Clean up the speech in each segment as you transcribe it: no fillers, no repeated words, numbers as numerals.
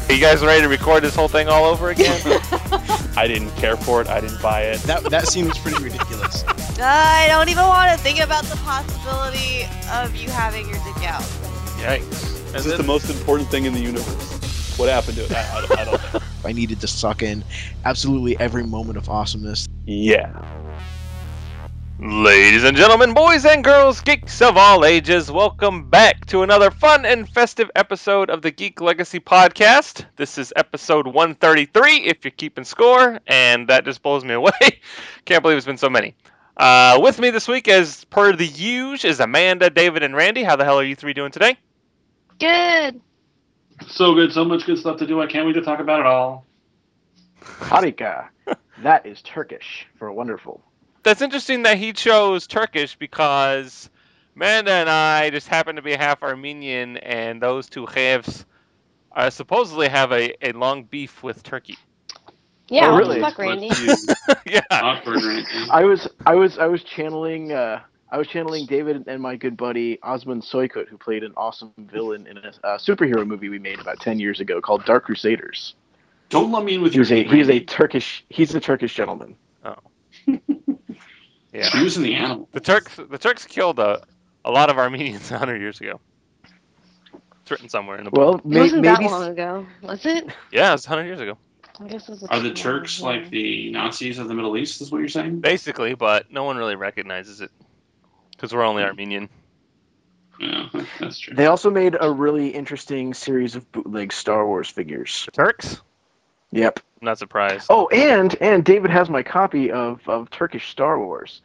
You guys ready to record this whole thing all over again? I didn't care for it. I didn't buy it. That seems pretty ridiculous. I don't even want to think about the possibility of you having your dick out. Yikes. This is the most important thing in the universe. What happened to it? I don't know. I needed to suck in absolutely every moment of awesomeness. Yeah. Ladies and gentlemen, boys and girls, geeks of all ages, welcome back to another fun and festive episode of the Geek Legacy Podcast. This is episode 133, if you're keeping score, and that just blows me away. Can't believe it's been so many. With me this week, as per the usual, is Amanda, David, and Randy. How the hell are you three doing today? Good. So good, so much good stuff to do. I can't wait to talk about it all. Harika. That is Turkish for wonderful. That's interesting that he chose Turkish because Amanda and I just happen to be half Armenian, and those two halves supposedly have a long beef with Turkey. Yeah, Oh, really? fuck Randy. Yeah. Awkward, right? I was channeling David and my good buddy Osman Soykut, who played an awesome villain in a superhero movie we made about 10 years ago called Dark Crusaders. Don't let me in with He's your a Turkish gentleman. Oh. Yeah. Choosing the animal. The Turks killed a lot of Armenians 100 years ago. It's written somewhere in the book. Well, It wasn't that maybe long ago, was it? Yeah, it was 100 years ago. I guess it was Are the Turks like the Nazis of the Middle East, is what you're saying? Basically, but no one really recognizes it because we're only Armenian. Yeah, that's true. they also made a really interesting series of bootleg Star Wars figures. The Turks? Yep. I'm not surprised. Oh, and David has my copy of Turkish Star Wars.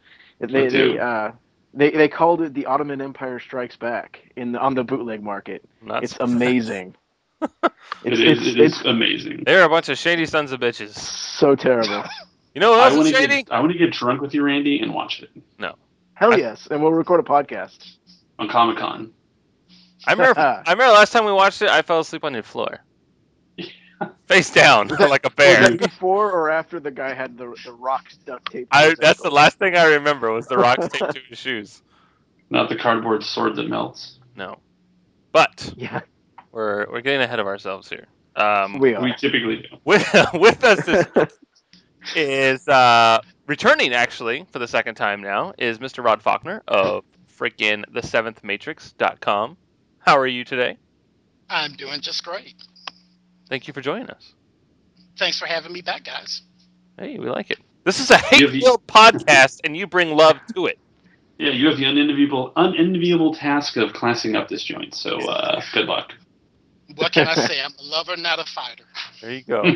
They called it the Ottoman Empire Strikes Back on the bootleg market. I'm not It's surprised. amazing. It is amazing. They're a bunch of shady sons of bitches. So terrible. You know what I else want is to shady? get drunk with you, Randy, and watch it Hell yes, and we'll record a podcast. on Comic-Con. I remember last time we watched it, I fell asleep on your floor. Face down, like a Was bear. that before or after the guy had the rocks duct taped? to his That's the ankle? last thing I remember was the rocks taped to his shoes. Not the cardboard sword that melts. No. But Yeah, we're getting ahead of ourselves here. we are. We typically do. With us this is returning actually for the second time now is Mr. Rod Faulkner of freaking the7thmatrix.com. How are you today? I'm doing just great. Thank you for joining us. Thanks for having me back, guys. Hey, we like it. This is a You have hate-filled podcast, and you bring love to it. Yeah, you have the unenviable task of classing up this joint, so good luck. What can I say? I'm a lover, not a fighter. There you go.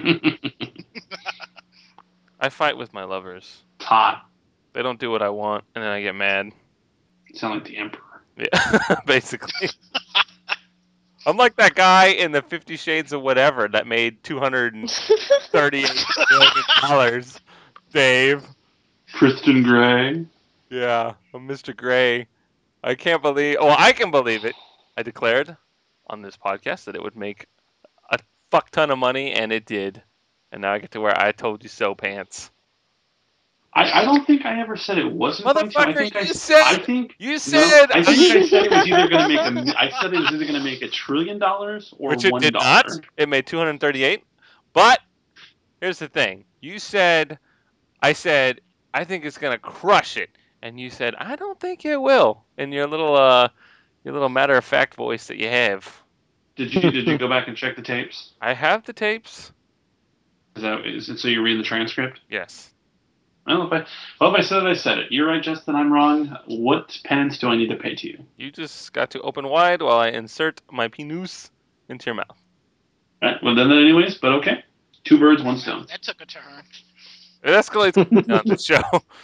I fight with my lovers. Hot. They don't do what I want, and then I get mad. You sound like the Emperor. Yeah, basically. I'm like that guy in the 50 Shades of Whatever that made $238 million, Dave. Kristen Gray. Yeah, I'm Mr. Gray. I can't believe... Well, I can believe it. I declared on this podcast that it would make a fuck ton of money, and it did. And now I get to wear I told you so pants. I don't think I ever said it wasn't going to. Motherfucker, I think you said... I said it was either going to make I said it was either going to make $1 trillion or Which it $1. did not. It made 238. But here's the thing. I said, I think it's gonna crush it, and you said, I don't think it will. In your little matter of fact voice that you have. Did you go back and check the tapes? I have the tapes. Is it so you're reading the transcript? Yes. Well, if I said it, I said it. You're right, Justin. I'm wrong. What penance do I need to pay to you? You just got to open wide while I insert my penis into your mouth. All right. Well, done that anyways. But okay. 2 birds, 1 stone. That took a turn. It escalates on the show.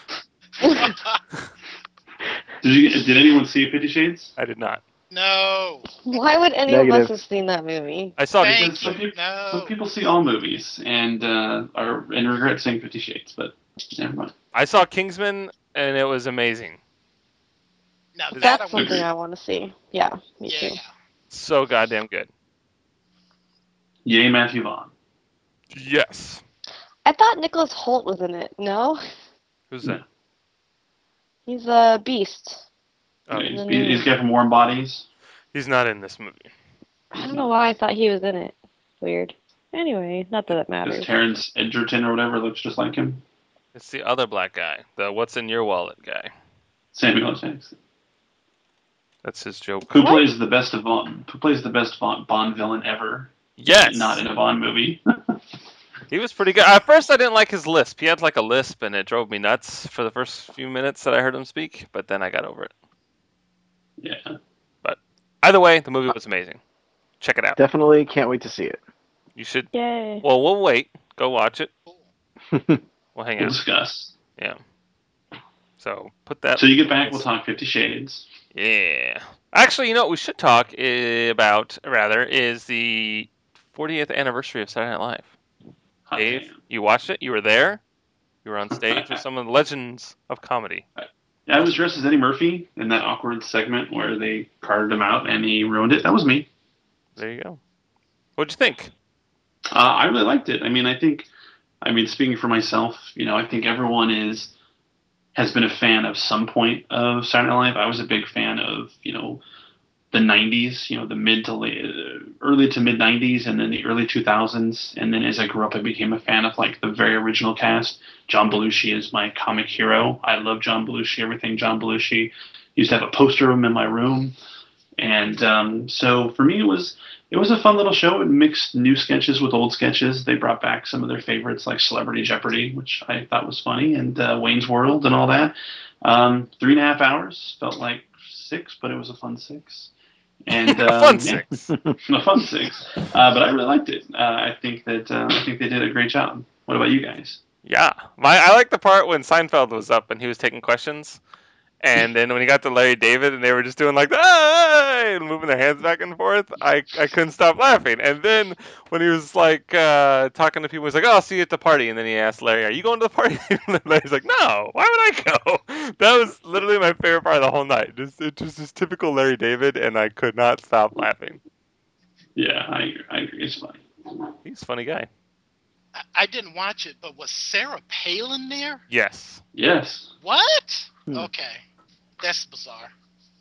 Did anyone see 50 Shades? I did not. No. Why would any of Negative. us have seen that movie? I saw Thank it. Some you. No. people see all movies and regret seeing 50 Shades, but never mind. I saw Kingsman, and it was amazing. Now that I That's would something I want to see. Yeah, me Yeah. too. So goddamn good. Yay, Matthew Vaughn. Yes. I thought Nicholas Holt was in it. No? Who's that? He's a beast. Oh, He's the guy from Warm Bodies. he's not in this movie. I don't know why I thought he was in it. Weird. Anyway, not that it Does matters. Terrence Edgerton or whatever looks just like him? It's the other black guy, the "What's in Your Wallet" guy. Samuel L. Jackson. That's his joke. Who plays the best Bond villain ever? Yes. Not in a Bond movie. He was pretty good. At first, I didn't like his lisp. He had like a lisp, and it drove me nuts for the first few minutes that I heard him speak. But then I got over it. Yeah. But either way, the movie was amazing. Check it out. Definitely can't wait to see it. You should. Yay. Well, we'll wait. Go watch it. We'll hang We'll out. discuss. Yeah. So put that. So you get back, we'll talk 50 Shades. Yeah. Actually, you know what we should talk about, rather, is the 40th anniversary of Saturday Night Live. Hot Dave, damn. you watched it? You were there? You were on stage with some of the legends of comedy. Yeah, I was dressed as Eddie Murphy in that awkward segment where they carted him out and he ruined it. That was me. There you go. What'd you think? I really liked it. Speaking for myself, I think everyone has been a fan of some point of Saturday Night Live. I was a big fan of, the 90s, the early to mid 90s, and then the early 2000s. And then as I grew up, I became a fan of like the very original cast. John Belushi is my comic hero. I love John Belushi, everything John Belushi. Used to have a poster of him in my room. And so for me, it was a fun little show. It mixed new sketches with old sketches. They brought back some of their favorites like Celebrity Jeopardy, which I thought was funny, and Wayne's World and all that. 3.5 hours felt like 6, but it was a fun 6. And A fun 6. A fun 6. But I really liked it. I think they did a great job. What about you guys? Yeah. I like the part when Seinfeld was up and he was taking questions. And then when he got to Larry David and they were just doing like, "Hey!" and moving their hands back and forth, I couldn't stop laughing. And then when he was like talking to people, he's like, "Oh, I'll see you at the party." And then he asked Larry, "Are you going to the party?" And Larry's like, "No, why would I go?" That was literally my favorite part of the whole night. It just is typical Larry David, and I could not stop laughing. Yeah, I agree. It's funny. He's a funny guy. I didn't watch it, but was Sarah Palin there? Yes. Yes. What? Okay. That's bizarre.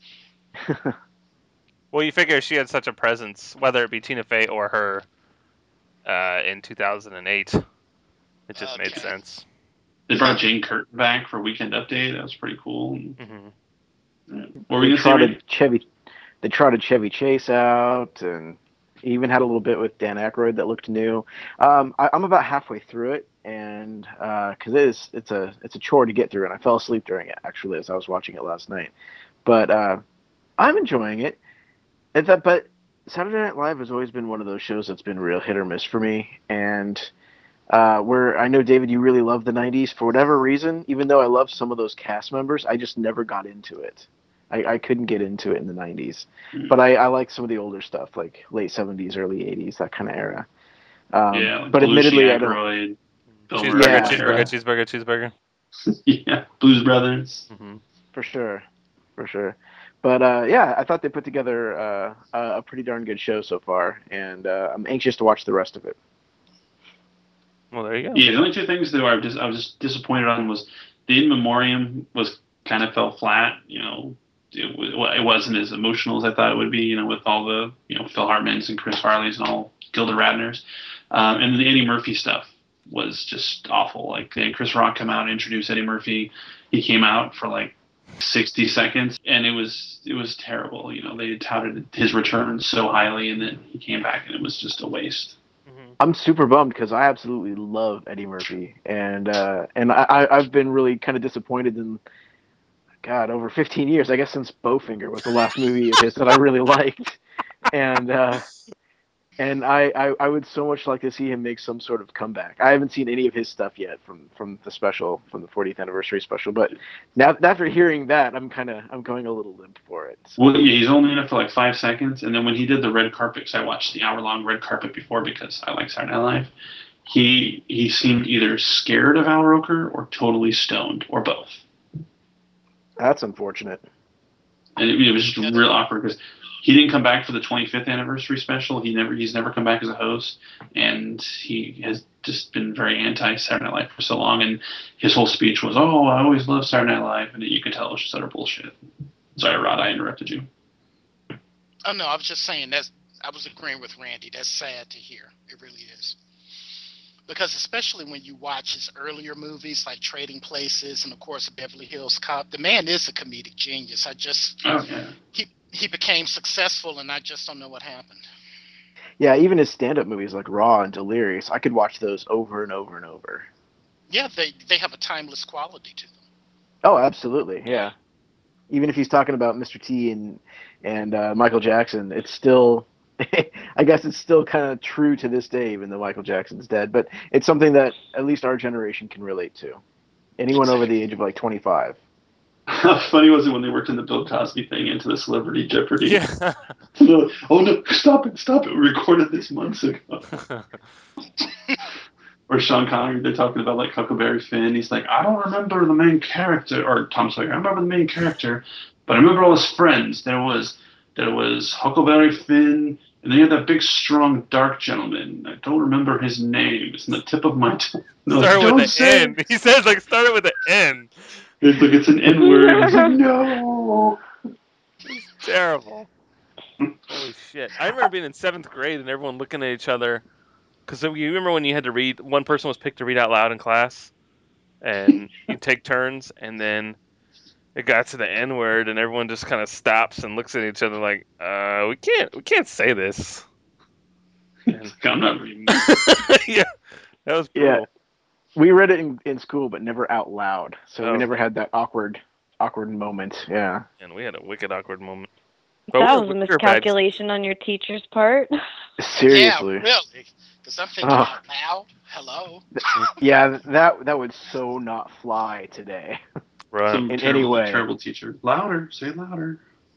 Well, you figure she had such a presence, whether it be Tina Fey or her, in 2008. It just made Okay. sense. They brought Jane Curtin back for Weekend Update. That was pretty cool. Hmm. What were we going to say? They trotted Chevy Chase out, and he even had a little bit with Dan Aykroyd that looked new. I'm about halfway through it, and because it's a chore to get through, and I fell asleep during it actually as I was watching it last night. But I'm enjoying it. But Saturday Night Live has always been one of those shows that's been real hit or miss for me, and where I know, David, you really love the 90s for whatever reason. Even though I love some of those cast members, I just never got into it. I couldn't get into it in the 90s. But I like some of the older stuff, like late 70s, early 80s, that kind of era. Like but Belushi, admittedly, I don't. Aykroyd, Bill Cheeseburger, Murray. cheeseburger. Yeah, Blues Brothers. Hmm. For sure. But yeah, I thought they put together a pretty darn good show so far, and I'm anxious to watch the rest of it. Well, there you go. Yeah, the only two things that I was just disappointed on was the In Memoriam kind of fell flat. It wasn't as emotional as I thought it would be. With all the Phil Hartmans and Chris Farleys and all Gilda Radners, and the Eddie Murphy stuff was just awful. Like they had Chris Rock come out and introduce Eddie Murphy. He came out for like 60 seconds, and it was terrible. They had touted his return so highly, and then he came back, and it was just a waste. I'm super bummed because I absolutely love Eddie Murphy, and I've been really kind of disappointed in, God, over 15 years, I guess, since Bowfinger was the last movie of his that I really liked, and I would so much like to see him make some sort of comeback. I haven't seen any of his stuff yet from the 40th anniversary special, but now after hearing that, I'm going a little limp for it. So. Well, yeah, he's only in it for like 5 seconds, and then when he did the red carpet, because I watched the hour-long red carpet before because I like Saturday Night Live, he seemed either scared of Al Roker or totally stoned, or both. That's unfortunate. And it was just real awkward because he didn't come back for the 25th anniversary special. He's never come back as a host, and he has just been very anti-Saturday Night Live for so long. And his whole speech was, "Oh, I always loved Saturday Night Live," and you could tell it was just utter bullshit. Sorry, Rod, I interrupted you. Oh no, I was just saying I was agreeing with Randy. That's sad to hear. It really is. Because especially when you watch his earlier movies like Trading Places and of course Beverly Hills Cop, the man is a comedic genius. He became successful and I just don't know what happened. Yeah, even his stand-up movies like Raw and Delirious, I could watch those over and over and over. Yeah, they have a timeless quality to them. Oh, absolutely, yeah. Even if he's talking about Mr. T and Michael Jackson, it's still, I guess it's still kind of true to this day, even though Michael Jackson's dead. But it's something that at least our generation can relate to. Anyone over the age of like 25. How funny was it when they worked in the Bill Cosby thing into the Celebrity Jeopardy? Yeah. Oh no! Stop it! We recorded this months ago. Or Sean Connery, they're talking about like Huckleberry Finn. He's like, I don't remember the main character, or Tom Sawyer. I remember the main character, but I remember all his friends. There was Huckleberry Finn, and then you had that big, strong, dark gentleman. I don't remember his name. It's in the tip of my tongue. No, Start with the N. He says like start it with the N. It's like it's an N word. He's like, no. It's terrible. Holy shit! I remember being in 7th grade and everyone looking at each other. Because you remember when you had to read, one person was picked to read out loud in class, and you take turns, and then it got to the N word, and everyone just kind of stops and looks at each other like, we can't say this. And, I'm not reading this. yeah, that was brutal. Yeah, we read it in school, but never out loud, so Oh. we never had that awkward moment. Yeah. And we had a wicked awkward moment. That was a miscalculation on your teacher's part. Seriously. Yeah, really. Because I'm thinking Oh. out loud. Hello. Yeah, that would so not fly today. Right. Some In terrible, any way. terrible teacher. Louder. Say it louder.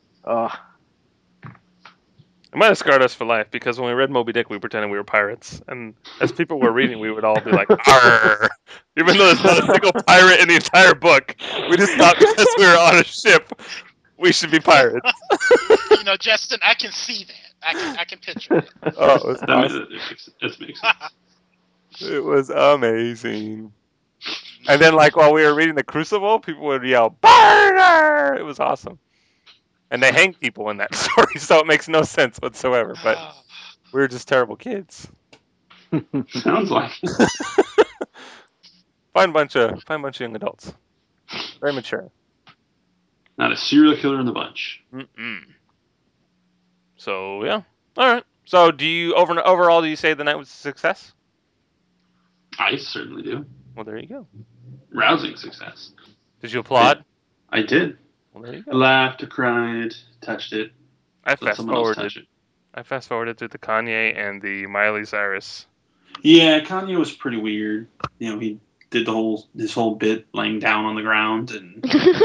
It might have scarred us for life because when we read Moby Dick, we pretended we were pirates, and as people were reading, we would all be like, "Arr!" Even though there's not a single pirate in the entire book, we just thought because we were on a ship, we should be pirates. You know, Justin, I can see that. I can picture it. Oh, it was awesome. It makes sense. It was amazing. And then, like while we were reading The Crucible, people would yell "Burner!" It was awesome. And they hang people in that story, so it makes no sense whatsoever. But we were just terrible kids. Sounds like Fine bunch of young adults. Very mature. not a serial killer in the bunch. Mm-mm. So yeah, all right. So do you overall do you say the night was a success? I certainly do. Well, there you go. Rousing success. Did you applaud? I did. Well, there you I go. laughed, I cried, touched it. I Let fast someone else forwarded. touch it. I fast forwarded through the Kanye and the Miley Cyrus. Yeah, Kanye was pretty weird. You know, he did his whole bit laying down on the ground, and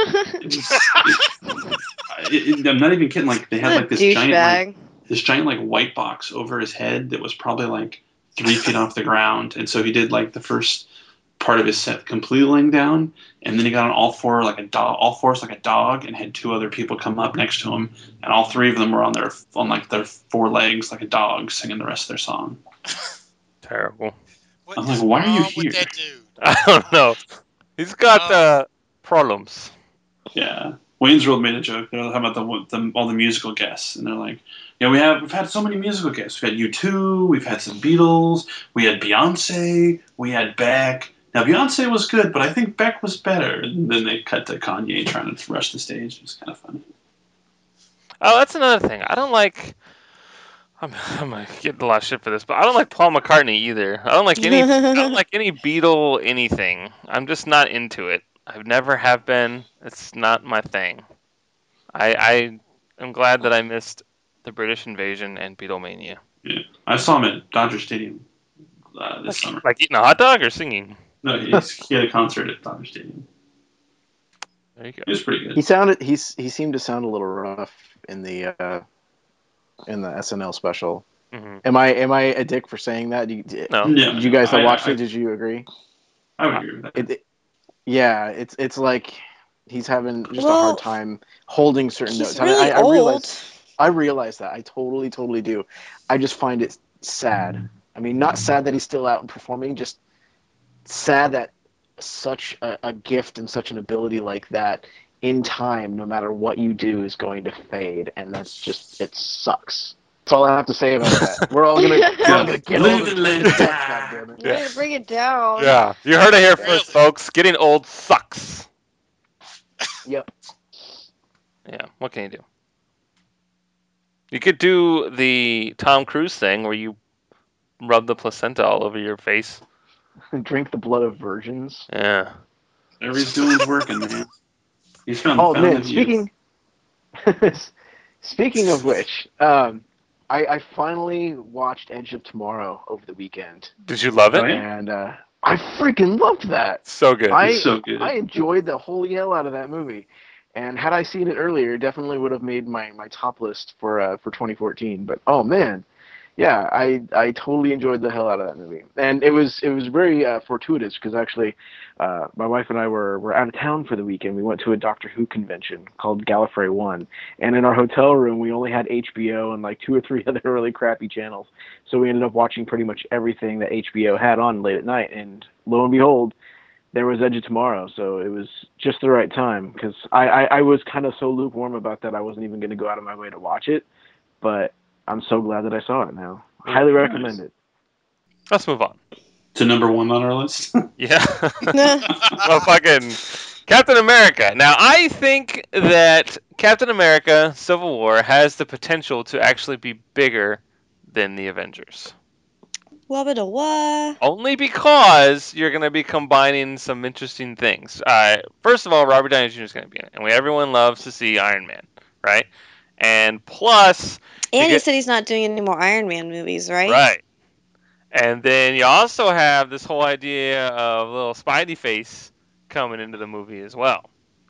I'm not even kidding. Like they had like this giant like white box over his head that was probably like 3 feet off the ground, and so he did like the first part of his set completely laying down, and then he got on all fours like a dog, and had 2 other people come up next to him, and all 3 of them were on their 4 legs like a dog, singing the rest of their song. Terrible. What I'm like, is why are you wrong here? with that dude? I don't know. He's got problems. Yeah, Wayne's World made a joke. They're talking about all the musical guests, and they're like, "Yeah, we've had so many musical guests. We've had U2, we've had some Beatles, we had Beyonce, we had Beck. Now Beyonce was good, but I think Beck was better." And then they cut to Kanye trying to rush the stage. It was kind of funny. Oh, that's another thing. I don't like. I'm getting a lot of shit for this, but I don't like Paul McCartney either. I don't like any Beatle anything. I'm just not into it. I never have been. It's not my thing. I am glad that I missed the British Invasion and Beatlemania. Yeah, I saw him at Dodger Stadium this summer. Like eating a hot dog or singing? No, he had a concert at Dodger Stadium. There you go. It was pretty good. He seemed to sound a little rough in the SNL special. Mm-hmm. Am I a dick for saying that? No. Yeah, Did you guys that watched I- it? Did you agree? I would agree with that. Yeah, it's like he's having just a Well, hard time holding certain He's notes. really I old. realize that. I totally do. I just find it sad. I mean, not sad that he's still out and performing, just sad that such a gift and such an ability like that in time, no matter what you do, is going to fade, and that's just, it sucks. That's all I have to say about that. We're all gonna get all Live and let die. God damn it. Way to bring it down. Yeah, you heard it here Really? first, folks. Getting old sucks. Yep. Yeah, what can you do? You could do the Tom Cruise thing where you rub the placenta all over your face. Drink the blood of virgins. Yeah. Whatever he's doing is working, man. He's found Oh found man, his youth. speaking of which, I finally watched Edge of Tomorrow over the weekend, Did you love it? Oh, yeah? and I freaking loved that. So good. It's so good. I enjoyed the holy hell out of that movie, and had I seen it earlier, it definitely would have made my top list for 2014. But oh man, yeah, I totally enjoyed the hell out of that movie, and it was very fortuitous because actually, my wife and I were out of town for the weekend. We went to a Doctor Who convention called Gallifrey One, and in our hotel room we only had HBO and like 2 or 3 other really crappy channels. So we ended up watching pretty much everything that HBO had on late at night, and lo and behold, there was Edge of Tomorrow. So it was just the right time because I was kind of so lukewarm about that I wasn't even going to go out of my way to watch it, but I'm so glad that I saw it now. Highly recommend it. Let's move on. To number 1 on our list. Yeah. Well, fucking Captain America. Now, I think that Captain America Civil War has the potential to actually be bigger than the Avengers. What? Only because you're going to be combining some interesting things. First of all, Robert Downey Jr. is going to be in it, and everyone loves to see Iron Man, right? And plus... And he said he's not doing any more Iron Man movies, right? Right. And then you also have this whole idea of little Spidey face coming into the movie as well.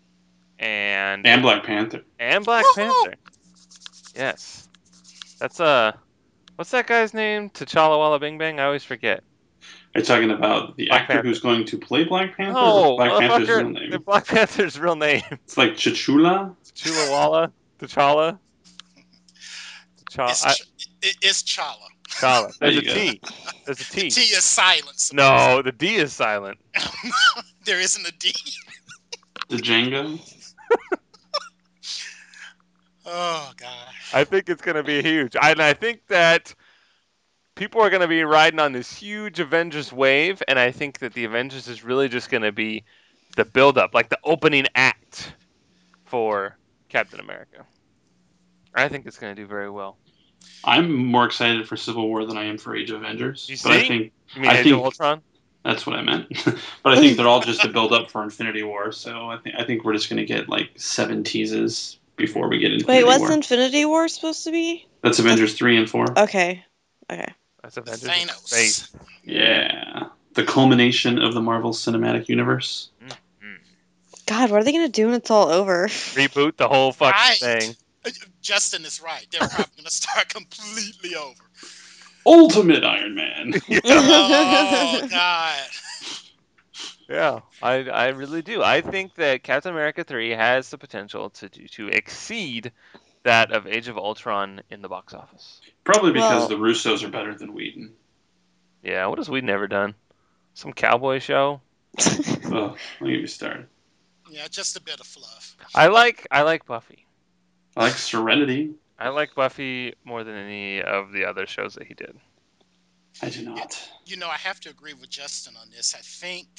And Black Panther. And Black Panther. Yes. That's what's that guy's name? T'Challa Walla Bing Bang? I always forget. Are you talking about the Black actor Panther. who's going to play Black Panther? No, or Black Panther's real name? Black Panther's real name. It's like T'Challa? T'Challa. T'Challa. It's Chala. T'Challa. There's a There you T. There's a T. The T is silent. No, the D is silent. There isn't a D. Django? Oh, God. I think it's going to be huge. And I think that people are going to be riding on this huge Avengers wave, and I think that the Avengers is really just going to be the build-up, like the opening act for Captain America. I think it's going to do very well. I'm more excited for Civil War than I am for Age of Avengers. You but see? You mean Age of Ultron? That's what I meant. But I think they're all just a build-up for Infinity War, so I think we're just going to get like 7 teases before we get Infinity War. Wait, what's Infinity War supposed to be? That's Avengers 3 and 4. Okay. That's Avengers. Thanos. Space. Yeah. The culmination of the Marvel Cinematic Universe. God, what are they going to do when it's all over? Reboot the whole fucking thing. Justin is right. They're probably going to start completely over. Ultimate Iron Man. Oh, God. Yeah, I really do. I think that Captain America 3 has the potential to exceed that of Age of Ultron in the box office. Probably because the Russos are better than Whedon. Yeah, what has Whedon ever done? Some cowboy show? Oh, I'll get you started. Yeah, just a bit of fluff. I like Buffy. I like Serenity. I like Buffy more than any of the other shows that he did. I do not. You know, I have to agree with Justin on this. I think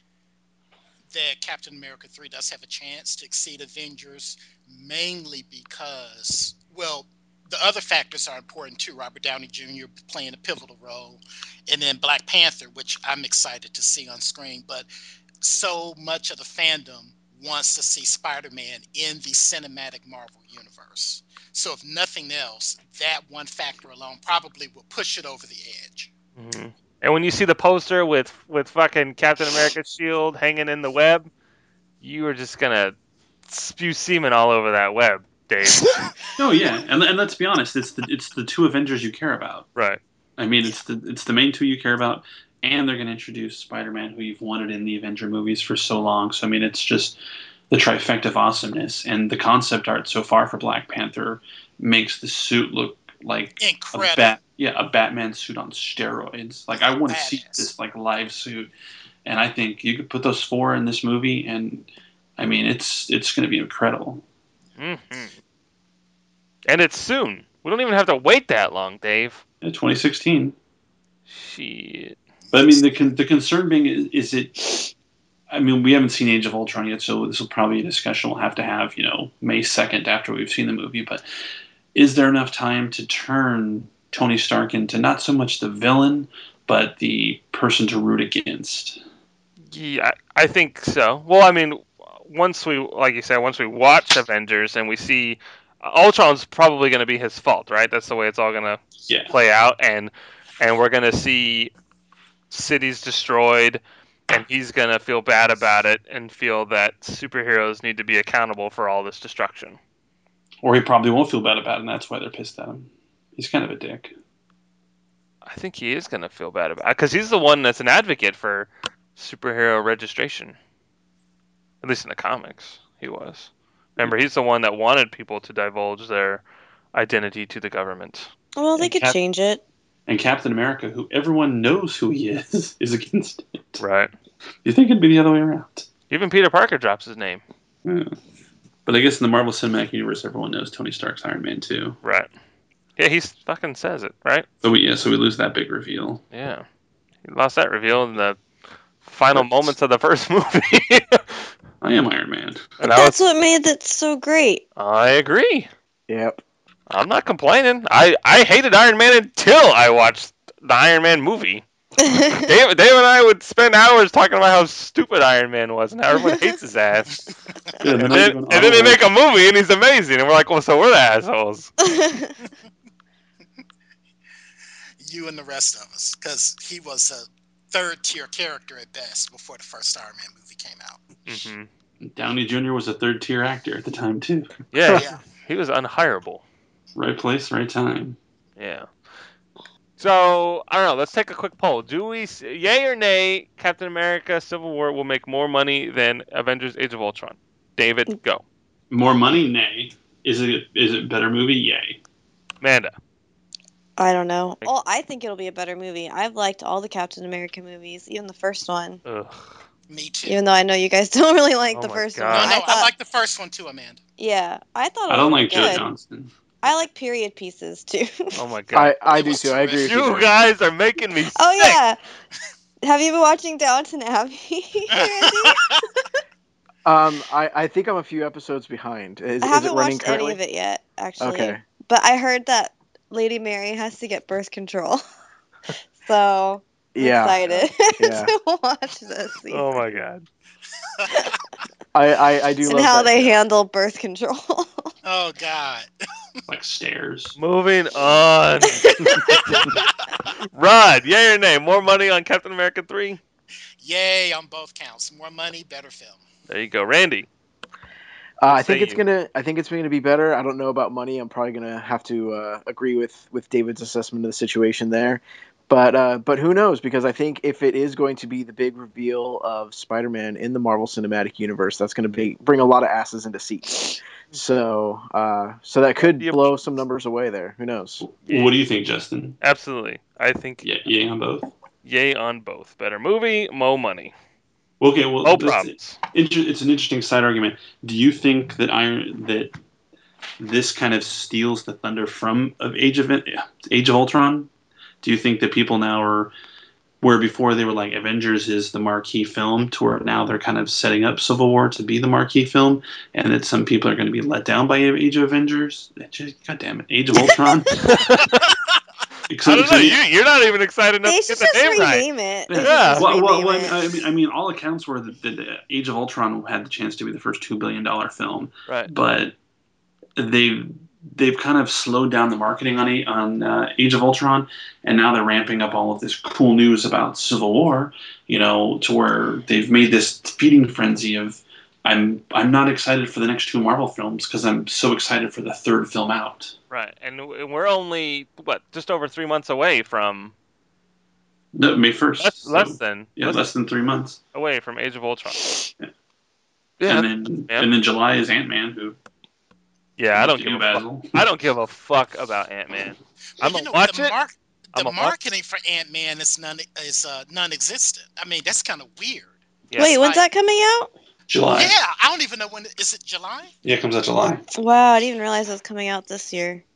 that Captain America 3 does have a chance to exceed Avengers, mainly because, well, the other factors are important too. Robert Downey Jr. playing a pivotal role, and then Black Panther, which I'm excited to see on screen. But so much of the fandom wants to see Spider-Man in the cinematic Marvel universe. So if nothing else, that one factor alone probably will push it over the edge. Mm-hmm. And when you see the poster with fucking Captain America's shield hanging in the web, you are just gonna spew semen all over that web, Dave. No, yeah, and let's be honest, it's the 2 Avengers you care about. Right. I mean, it's the main 2 you care about, and they're going to introduce Spider-Man, who you've wanted in the Avenger movies for so long. So I mean, it's just the trifecta of awesomeness, and the concept art so far for Black Panther makes the suit look like incredible. A Batman suit on steroids. Like, I want to see this like live suit, and I think you could put those 4 in this movie, and I mean, it's going to be incredible. Mm-hmm. And it's soon. We don't even have to wait that long, Dave. Yeah, 2016. Shit. But I mean, the concern being is it. I mean, we haven't seen Age of Ultron yet, so this will probably be a discussion we'll have to have, May 2nd after we've seen the movie. But is there enough time to turn Tony Stark into not so much the villain, but the person to root against? Yeah, I think so. Well, I mean, once we watch Avengers and we see Ultron's probably going to be his fault, right? That's the way it's all going to play out, and we're going to see cities destroyed, and he's going to feel bad about it and feel that superheroes need to be accountable for all this destruction. Or he probably won't feel bad about it, and that's why they're pissed at him. He's kind of a dick. I think he is going to feel bad about it, because he's the one that's an advocate for superhero registration. At least in the comics, he was. Remember, he's the one that wanted people to divulge their identity to the government. Well, they could change it. And Captain America, who everyone knows who he is against it. Right. You think it'd be the other way around? Even Peter Parker drops his name. Yeah. But I guess in the Marvel Cinematic Universe, everyone knows Tony Stark's Iron Man too. Right. Yeah, he fucking says it, right? So we lose that big reveal. Yeah. He lost that reveal in the final moments of the first movie. I am Iron Man. And that's what made it so great. I agree. Yep. I'm not complaining. I hated Iron Man until I watched the Iron Man movie. Dave and I would spend hours talking about how stupid Iron Man was and how everyone hates his ass. Yeah, and then they make a movie and he's amazing, and we're like, well, so we're the assholes. You and the rest of us, because he was a third-tier character at best before the first Iron Man movie came out. Mm-hmm. Downey Jr. was a third-tier actor at the time too. Yeah. He was unhireable. Right place, right time. Yeah. So, I don't know. Let's take a quick poll. Do we, yay or nay, Captain America Civil War will make more money than Avengers Age of Ultron? David, go. More money? Nay. Is it better movie? Yay. Amanda. I don't know. Well, I think it'll be a better movie. I've liked all the Captain America movies, even the first one. Ugh. Me too. Even though I know you guys don't really like the first one. No, I like the first one too, Amanda. Yeah, I thought I don't like good. Joe Johnston. I like period pieces too. Oh my god. I do too. I agree with you. You guys are making me sick. Oh yeah. Have you been watching Downton Abbey? I think I'm a few episodes behind. I haven't watched currently? any of it yet, actually. Okay. But I heard that Lady Mary has to get birth control. So I'm excited to watch this season. Oh my god. I do love and how that they show. handle birth control. Oh god. Like stairs. Moving on. Rod, yay or nay? More money on Captain America 3? Yay on both counts. More money, better film. There you go. Randy. I think it's gonna be better. I don't know about money. I'm probably gonna have to agree with David's assessment of the situation there. But who knows? Because I think if it is going to be the big reveal of Spider-Man in the Marvel Cinematic Universe, that's going to bring a lot of asses into seats. So that could blow some numbers away there. Who knows? What do you think, Justin? Absolutely. I think yay on both. Yay on both. Better movie, more money. Okay, well, no problems. It's an interesting side argument. Do you think that this kind of steals the thunder from Age of Ultron? Do you think that people now are, where before they were like Avengers is the marquee film, to where now they're kind of setting up Civil War to be the marquee film, and that some people are going to be let down by Age of Avengers? God damn it, Age of Ultron. I don't know. You're not even excited enough to get the name right. It. Yeah. I mean, all accounts were that Age of Ultron had the chance to be the first $2 billion film, right? But they've kind of slowed down the marketing on Age of Ultron, and now they're ramping up all of this cool news about Civil War, to where they've made this feeding frenzy of I'm not excited for the next two Marvel films because I'm so excited for the third film out. Right, and we're only just over 3 months away from May 1st. Less than 3 months away from Age of Ultron. Yeah. And then July is Ant-Man, who. Yeah, I don't give a fuck about Ant-Man. I'm gonna watch it. The marketing for Ant-Man is non-existent. I mean, that's kind of weird. Yeah. Wait, when's that coming out? July. Yeah, I don't even know when. Is it July? Yeah, it comes out July. Wow, I didn't even realize it was coming out this year.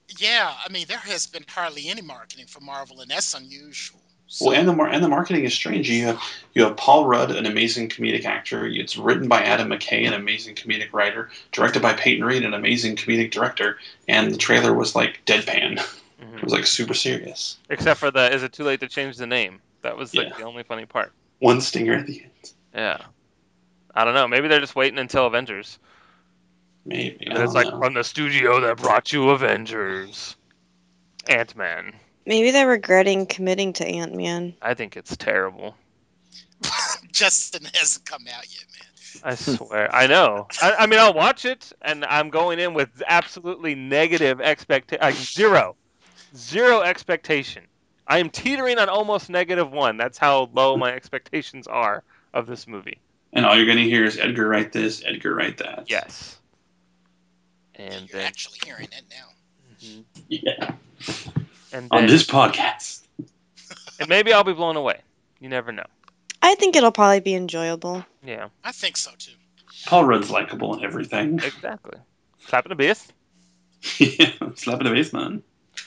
Yeah, I mean, there has been hardly any marketing for Marvel, and that's unusual. So, Well, and the marketing is strange. You have Paul Rudd, an amazing comedic actor. It's written by Adam McKay, an amazing comedic writer. Directed by Peyton Reed, an amazing comedic director. And the trailer was like deadpan. Mm-hmm. It was like super serious. Except for the "Is it too late to change the name?" That was like the only funny part. One stinger at the end. Yeah. I don't know. Maybe they're just waiting until Avengers. Maybe. And it's like from the studio that brought you Avengers. Ant-Man. Maybe they're regretting committing to Ant-Man. I think it's terrible. Justin hasn't come out yet, man. I swear. I know. I mean, I'll watch it, and I'm going in with absolutely negative expectation. Zero expectation. I am teetering on almost -1. That's how low my expectations are of this movie. And all you're going to hear is Edgar write this, Edgar write that. Yes. And you're actually hearing it now. Mm-hmm. Yeah. And on this podcast. And maybe I'll be blown away. You never know. I think it'll probably be enjoyable. Yeah. I think so, too. Paul Rudd's likable and everything. Exactly. Slapping the bass. Yeah, slapping the bass, man.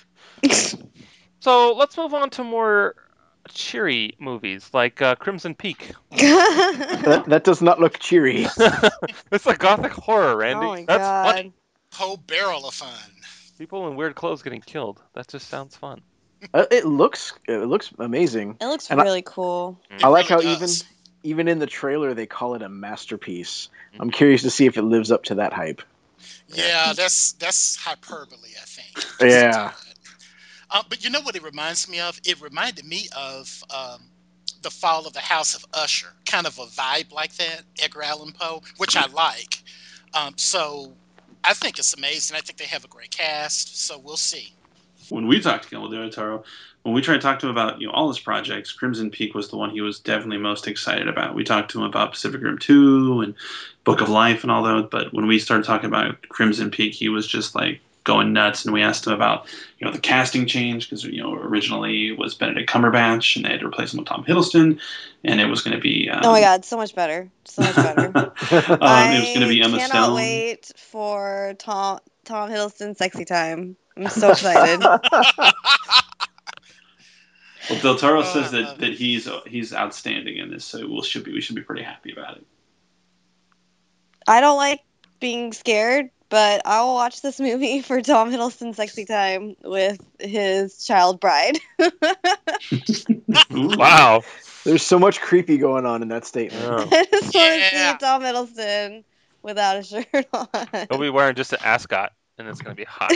So let's move on to more cheery movies like Crimson Peak. that does not look cheery. It's a gothic horror, Randy. Oh my That's God. funny. Whole barrel of fun. People in weird clothes getting killed. That just sounds fun. It looks amazing. It looks And really cool. I like really how does. even in the trailer they call it a masterpiece. I'm curious to see if it lives up to that hype. Yeah, that's hyperbole, I think. Yeah. But you know what it reminds me of? It reminded me of The Fall of the House of Usher. Kind of a vibe like that, Edgar Allan Poe, which I like. So I think it's amazing. I think they have a great cast, so we'll see. When we talked to Guillermo del Toro, when we tried to talk to him about all his projects, Crimson Peak was the one he was definitely most excited about. We talked to him about Pacific Rim 2 and Book of Life and all that, but when we started talking about Crimson Peak, he was just like going nuts. And we asked him about the casting change, because originally it was Benedict Cumberbatch and they had to replace him with Tom Hiddleston, and it was going to be oh my God, so much better. So much better. it was going to be Emma I Stone. cannot wait for Tom Hiddleston's sexy time. I'm so excited. Well, Del Toro says that he's outstanding in this, so we should be pretty happy about it. I don't like being scared, but I will watch this movie for Tom Hiddleston's sexy time with his child bride. Wow. There's so much creepy going on in that statement. Oh. I just want to see Tom Hiddleston without a shirt on. He'll be wearing just an ascot, and it's going to be hot.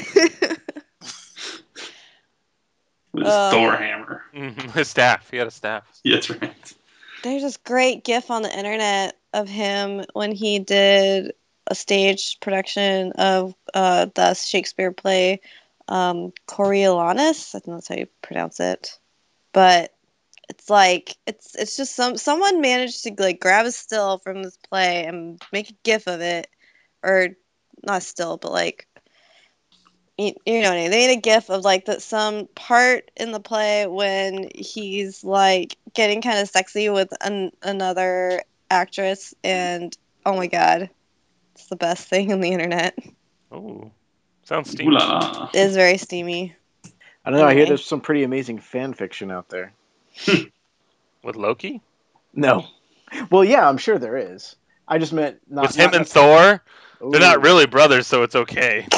With his Thor hammer. His staff. He had a staff. Yeah, that's right. There's this great gif on the internet of him when he did a stage production of the Shakespeare play Coriolanus. I think that's how you pronounce it. But it's like it's just someone managed to like grab a still from this play and make a gif of it, or not a still, but like you know what I mean. They made a gif of like some part in the play when he's like getting kind of sexy with another actress, and oh my God, it's the best thing on the internet. Oh, sounds steamy. Ooh la la. It is very steamy. I don't know. I hear there's some pretty amazing fan fiction out there. With Loki? No. Well, yeah, I'm sure there is. I just meant not. With him and Thor? Ooh. They're not really brothers, so it's okay.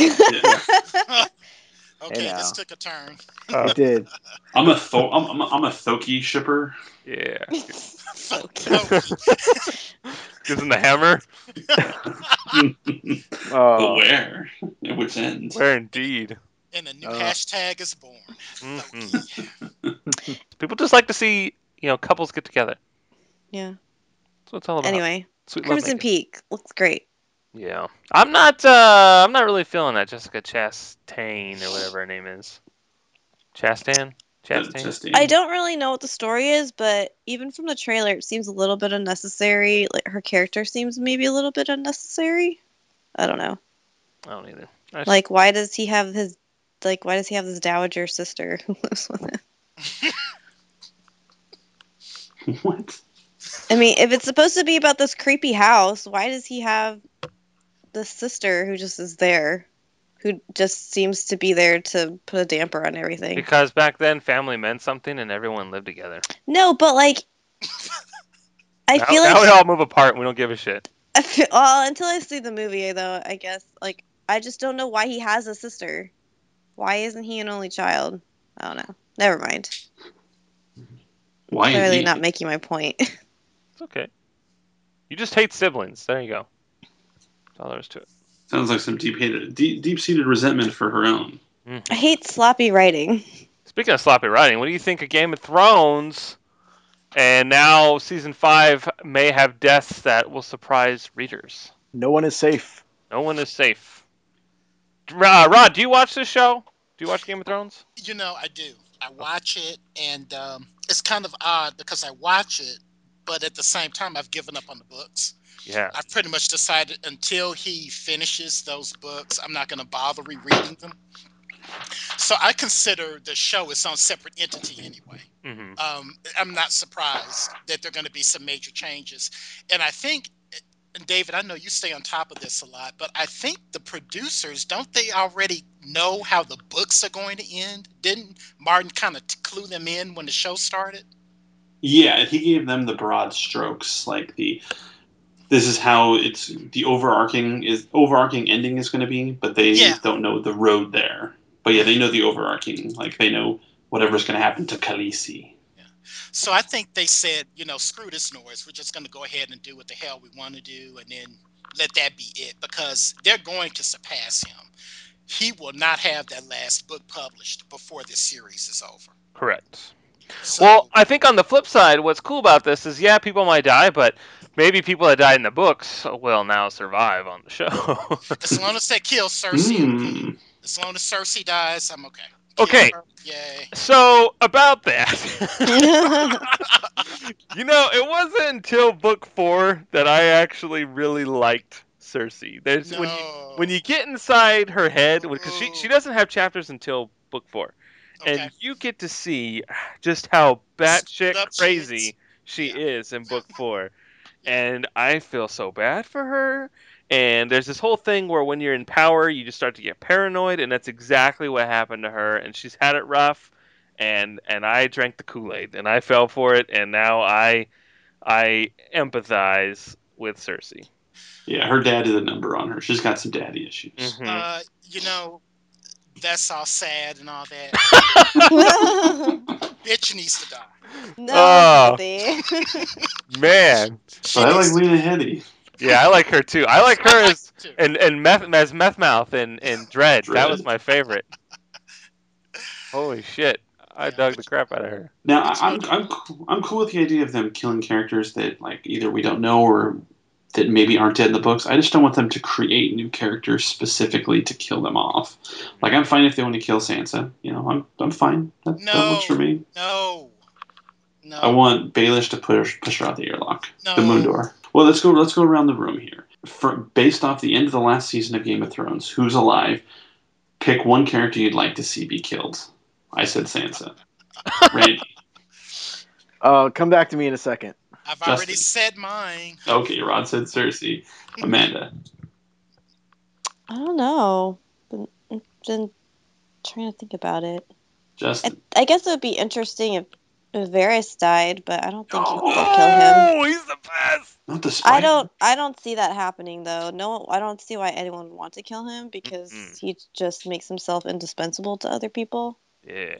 Okay, Hey, this took a turn. It did. I'm a Thoki shipper. Yeah. Okay. Gives him the hammer. But where? At which end? Where indeed. And a new hashtag is born. Mm-hmm. People just like to see, couples get together. Yeah. That's what it's all about. Anyway, Sweet Crimson lovemaking. Peak looks great. Yeah. I'm not really feeling that Jessica Chastain or whatever her name is. Chastain? I don't really know what the story is, but even from the trailer, it seems a little bit unnecessary. Like her character seems maybe a little bit unnecessary. I don't know. I don't either. Like, why does he have this dowager sister who lives with him? What? I mean, if it's supposed to be about this creepy house, why does he have this sister who just is there? who just seems to be there to put a damper on everything. Because back then, family meant something and everyone lived together. No, but like, I now, feel now like we all move apart and we don't give a shit. well, until I see the movie, though, I guess like I just don't know why he has a sister. Why isn't he an only child? I don't know. Never mind. Why is Clearly he? not making my point. It's okay. You just hate siblings. There you go. That's all there is to it. Sounds like some deep-seated resentment for her own. I hate sloppy writing. Speaking of sloppy writing, what do you think of Game of Thrones? And now season 5 may have deaths that will surprise readers. No one is safe. No one is safe. Rod, do you watch this show? Do you watch Game of Thrones? You know, I do. I watch it, and it's kind of odd because I watch it, but at the same time, I've given up on the books. Yeah. I've pretty much decided until he finishes those books, I'm not going to bother rereading them. So I consider the show its own separate entity anyway. Mm-hmm. I'm not surprised that there are going to be some major changes. And I think, and David, I know you stay on top of this a lot, but I think the producers, don't they already know how the books are going to end? Didn't Martin kind of clue them in when the show started? Yeah, he gave them the broad strokes, like this is how it's the overarching ending is going to be, but they don't know the road there. But yeah, they know the overarching, like they know whatever's going to happen to Khaleesi. Yeah. So I think they said, you know, screw this noise. We're just going to go ahead and do what the hell we want to do, and then let that be it, because they're going to surpass him. He will not have that last book published before this series is over. Correct. So, Well, I think on the flip side, what's cool about this is, yeah, people might die, but maybe people that died in the books will now survive on the show. as long as they kill Cersei, as long as Cersei dies, I'm okay. Okay. Yay. So, about that. You know, it wasn't until book 4 that I actually really liked Cersei. There's when you get inside her head, because she doesn't have chapters until book 4. Okay. And you get to see just how batshit Up she crazy is. she is in book 4. And I feel so bad for her. And there's this whole thing where when you're in power, you just start to get paranoid, and that's exactly what happened to her. And she's had it rough, and I drank the Kool-Aid, and I fell for it, and now I empathize with Cersei. Yeah, her dad is a number on her. She's got some daddy issues. Mm-hmm. You know, that's all sad and all that. Bitch needs to die. No, Man. But I like Lena Headey. Yeah, I like her too. I like her as too. Meth Mouth in Dread. That Dredd. was my favorite. Holy shit. I dug the crap out of her. Now, I'm cool with the idea of them killing characters that like either we don't know or that maybe aren't dead in the books. I just don't want them to create new characters specifically to kill them off. Like, I'm fine if they want to kill Sansa. You know, I'm fine. That works for me. No. I want Baelish to push her out the airlock, No. the moon door. Well, let's go around the room here. Based off the end of the last season of Game of Thrones, who's alive? Pick one character you'd like to see be killed. I said Sansa. Randy. Come back to me in a second. I've already said mine. Okay, Rod said Cersei. Amanda. I don't know. Been trying to think about it. Justin. I guess it would be interesting if Varys died, but I don't think you could kill him. Oh, he's the best. Not the spider. I don't see that happening though. No, I don't see why anyone would want to kill him because he just makes himself indispensable to other people. Yeah.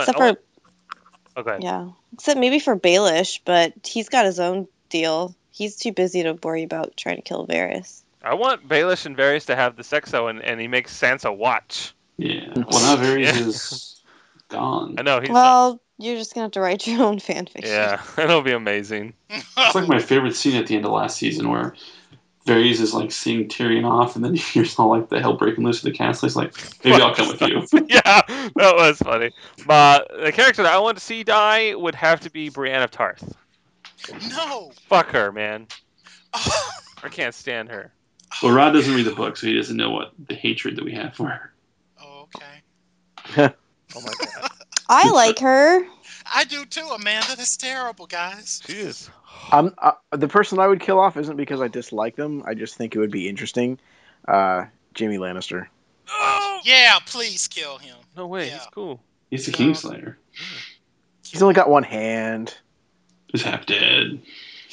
Okay. Yeah. Except maybe for Baelish, but he's got his own deal. He's too busy to worry about trying to kill Varys. I want Baelish and Varys to have the sexo, and he makes Sansa watch. Yeah. Well, now Varys is gone. I know. You're just gonna have to write your own fanfiction. Yeah, that'll be amazing. It's like my favorite scene at the end of last season where Varys is like seeing Tyrion off, and then he hears all like the hell breaking loose of the castle. He's like, maybe I'll come with you. Yeah, that was funny. But the character that I want to see die would have to be Brienne of Tarth. No. Fuck her, man. I can't stand her. Well, Rod doesn't read the book, so he doesn't know what the hatred that we have for her. Oh, okay. Oh my god. I like her. I do too, Amanda. That's terrible, guys. She is. The person I would kill off isn't because I dislike them. I just think it would be interesting. Jaime Lannister. Oh Yeah, please kill him. No way, Yeah. he's cool. He's the No. Kingslayer. He's only got one hand. He's half dead.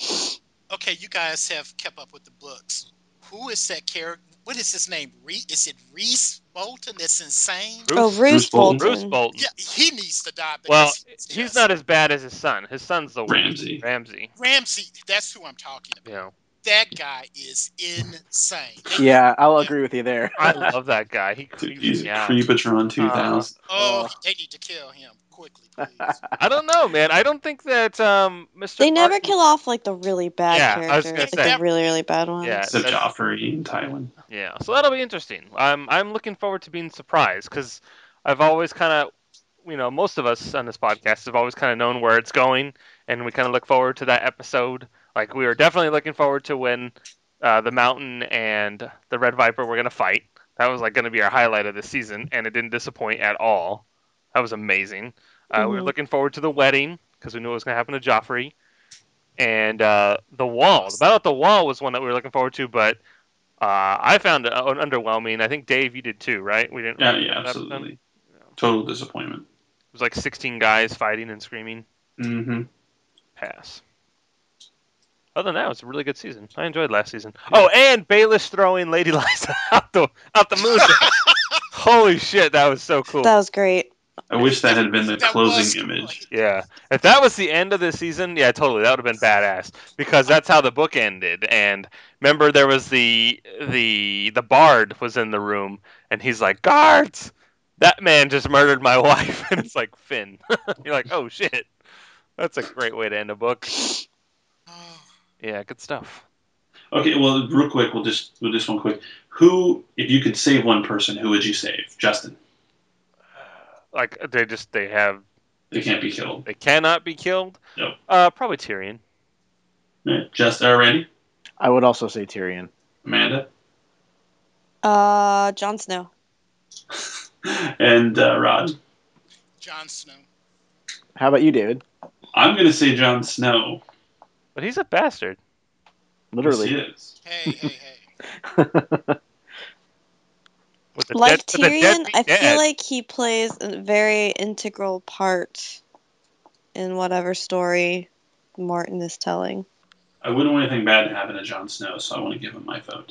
Okay, you guys have kept up with the books. Who is that character? What is his name? Is it Reese Bolton? That's insane. Oh, Bruce, Roose Bolton. Bolton. Bruce Bolton. Yeah, he needs to die. Well, Because he's not as bad as his son. His son's the Ramsey. Ramsey. Ramsey. That's who I'm talking about. Yeah. That guy is insane. Yeah, I'll agree with you there. I love that guy. He Dude, creeps he's me a out. Creepatron 2000. They need to kill him quickly, please. I don't know, man. I don't think that Mr. They never Martin- kill off like the really bad Yeah, I was characters, gonna like say. the really really bad ones. Yeah, Except that's- Joffrey and Tywin. Yeah, so that'll be interesting. I'm looking forward to being surprised because I've always kind of, most of us on this podcast have always kind of known where it's going, and we kind of look forward to that episode. Like we were definitely looking forward to when the Mountain and the Red Viper were gonna fight. That was like gonna be our highlight of the season, and it didn't disappoint at all. That was amazing. We were Mhm. looking forward to the wedding because we knew it was gonna happen to Joffrey, and the wall. The battle at the wall was one that we were looking forward to, but I found it underwhelming. I think Dave, you did too, right? We didn't. Yeah, really yeah, like that episode. absolutely. Total disappointment. It was like 16 guys fighting and screaming. Mm-hmm. Pass. Other than that, it was a really good season. I enjoyed last season. Oh, and Baelish throwing Lady Lysa out the moon. Holy shit, that was so cool. That was great. I wish that had been the That was closing cool. image. Yeah, if that was the end of the season, yeah, totally, that would have been badass because that's how the book ended. And remember, there was the bard was in the room, and he's like, "Guards, that man just murdered my wife," and it's like Finn. You're like, "Oh shit, that's a great way to end a book." Oh, Yeah, good stuff. Okay, well, real quick, we'll just one quick. Who, if you could save one person, who would you save? Justin. Like they They can't be killed. they cannot be killed. Nope. Probably Tyrion. Yeah, Randy, I would also say Tyrion. Amanda, Jon Snow. and Rod. Jon Snow. How about you, David? I'm going to say Jon Snow. But he's a bastard. Literally. Yes, he is. Hey. With the Like with the Tyrion, deadbeat I feel dad. like he plays a very integral part in whatever story Martin is telling. I wouldn't want anything bad to happen to Jon Snow, so I want to give him my vote.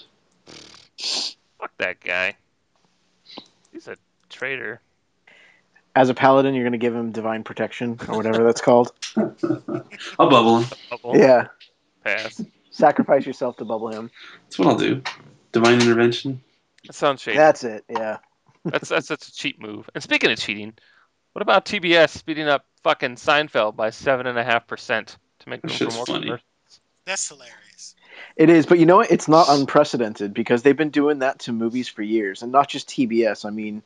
Fuck that guy. He's a traitor. As a paladin, you're going to give him divine protection or whatever that's called. I'll bubble him. Bubble. Yeah. Pass. Sacrifice yourself to bubble him. That's what I'll do. Divine intervention. That sounds shady. That's it. Yeah. That's a cheap move. And speaking of cheating, what about TBS speeding up fucking Seinfeld by 7.5% to make room That for shit's more funny. commercials? That's hilarious. It is, but you know what? It's not unprecedented because they've been doing that to movies for years, and not just TBS. I mean,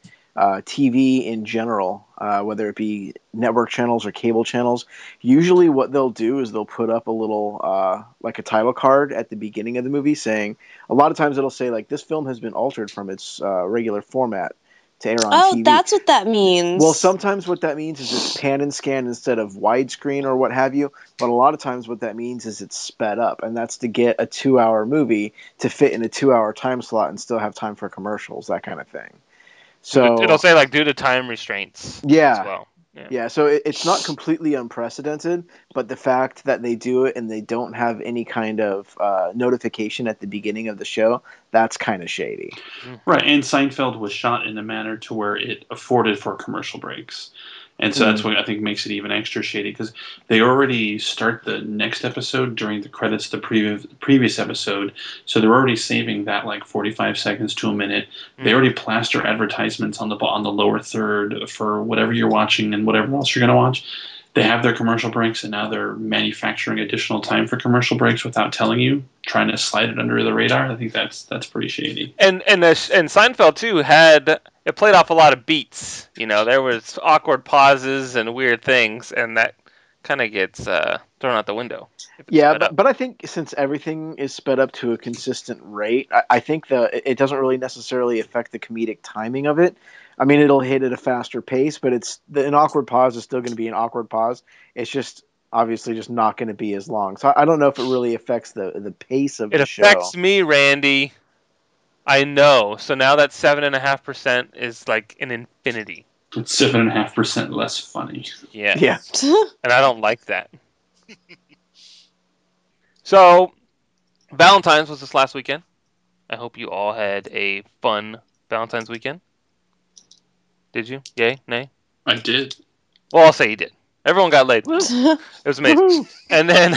TV in general, whether it be network channels or cable channels. Usually, what they'll do is they'll put up a little, like a title card at the beginning of the movie, saying. A lot of times, it'll say like this film has been altered from its regular format to air on Oh, TV. that's what that means. Well, sometimes what that means is it's pan and scan instead of widescreen or what have you. But a lot of times what that means is it's sped up, and that's to get a 2-hour movie to fit in a 2-hour time slot and still have time for commercials, that kind of thing. So It'll say like due to time restraints Yeah. as well. yeah, so it's not completely unprecedented, but the fact that they do it and they don't have any kind of notification at the beginning of the show, that's kind of shady. Right, and Seinfeld was shot in a manner to where it afforded for commercial breaks. And so that's what I think makes it even extra shady, because they already start the next episode during the credits of the previous episode, so they're already saving that like 45 seconds to a minute. They already plaster advertisements on the lower third for whatever you're watching and whatever else you're going to watch. They have their commercial breaks, and now they're manufacturing additional time for commercial breaks without telling you, trying to slide it under the radar. I think that's pretty shady. And Seinfeld too it played off a lot of beats. You know, there was awkward pauses and weird things, and that kind of gets thrown out the window. if it's Yeah, sped up. but I think since everything is sped up to a consistent rate, I think it doesn't really necessarily affect the comedic timing of it. I mean, it'll hit at a faster pace, but an awkward pause is still going to be an awkward pause. It's just obviously just not going to be as long. So I don't know if it really affects the pace of It the show. affects me, Randy. I know. So now that 7.5% is like an infinity. It's 7.5% less funny. Yeah. Yeah. And I don't like that. So, Valentine's was this last weekend. I hope you all had a fun Valentine's weekend. Did you? Yay? Nay? I did. Well, I'll say you did. Everyone got laid. Woo! It was amazing. Woohoo. And then,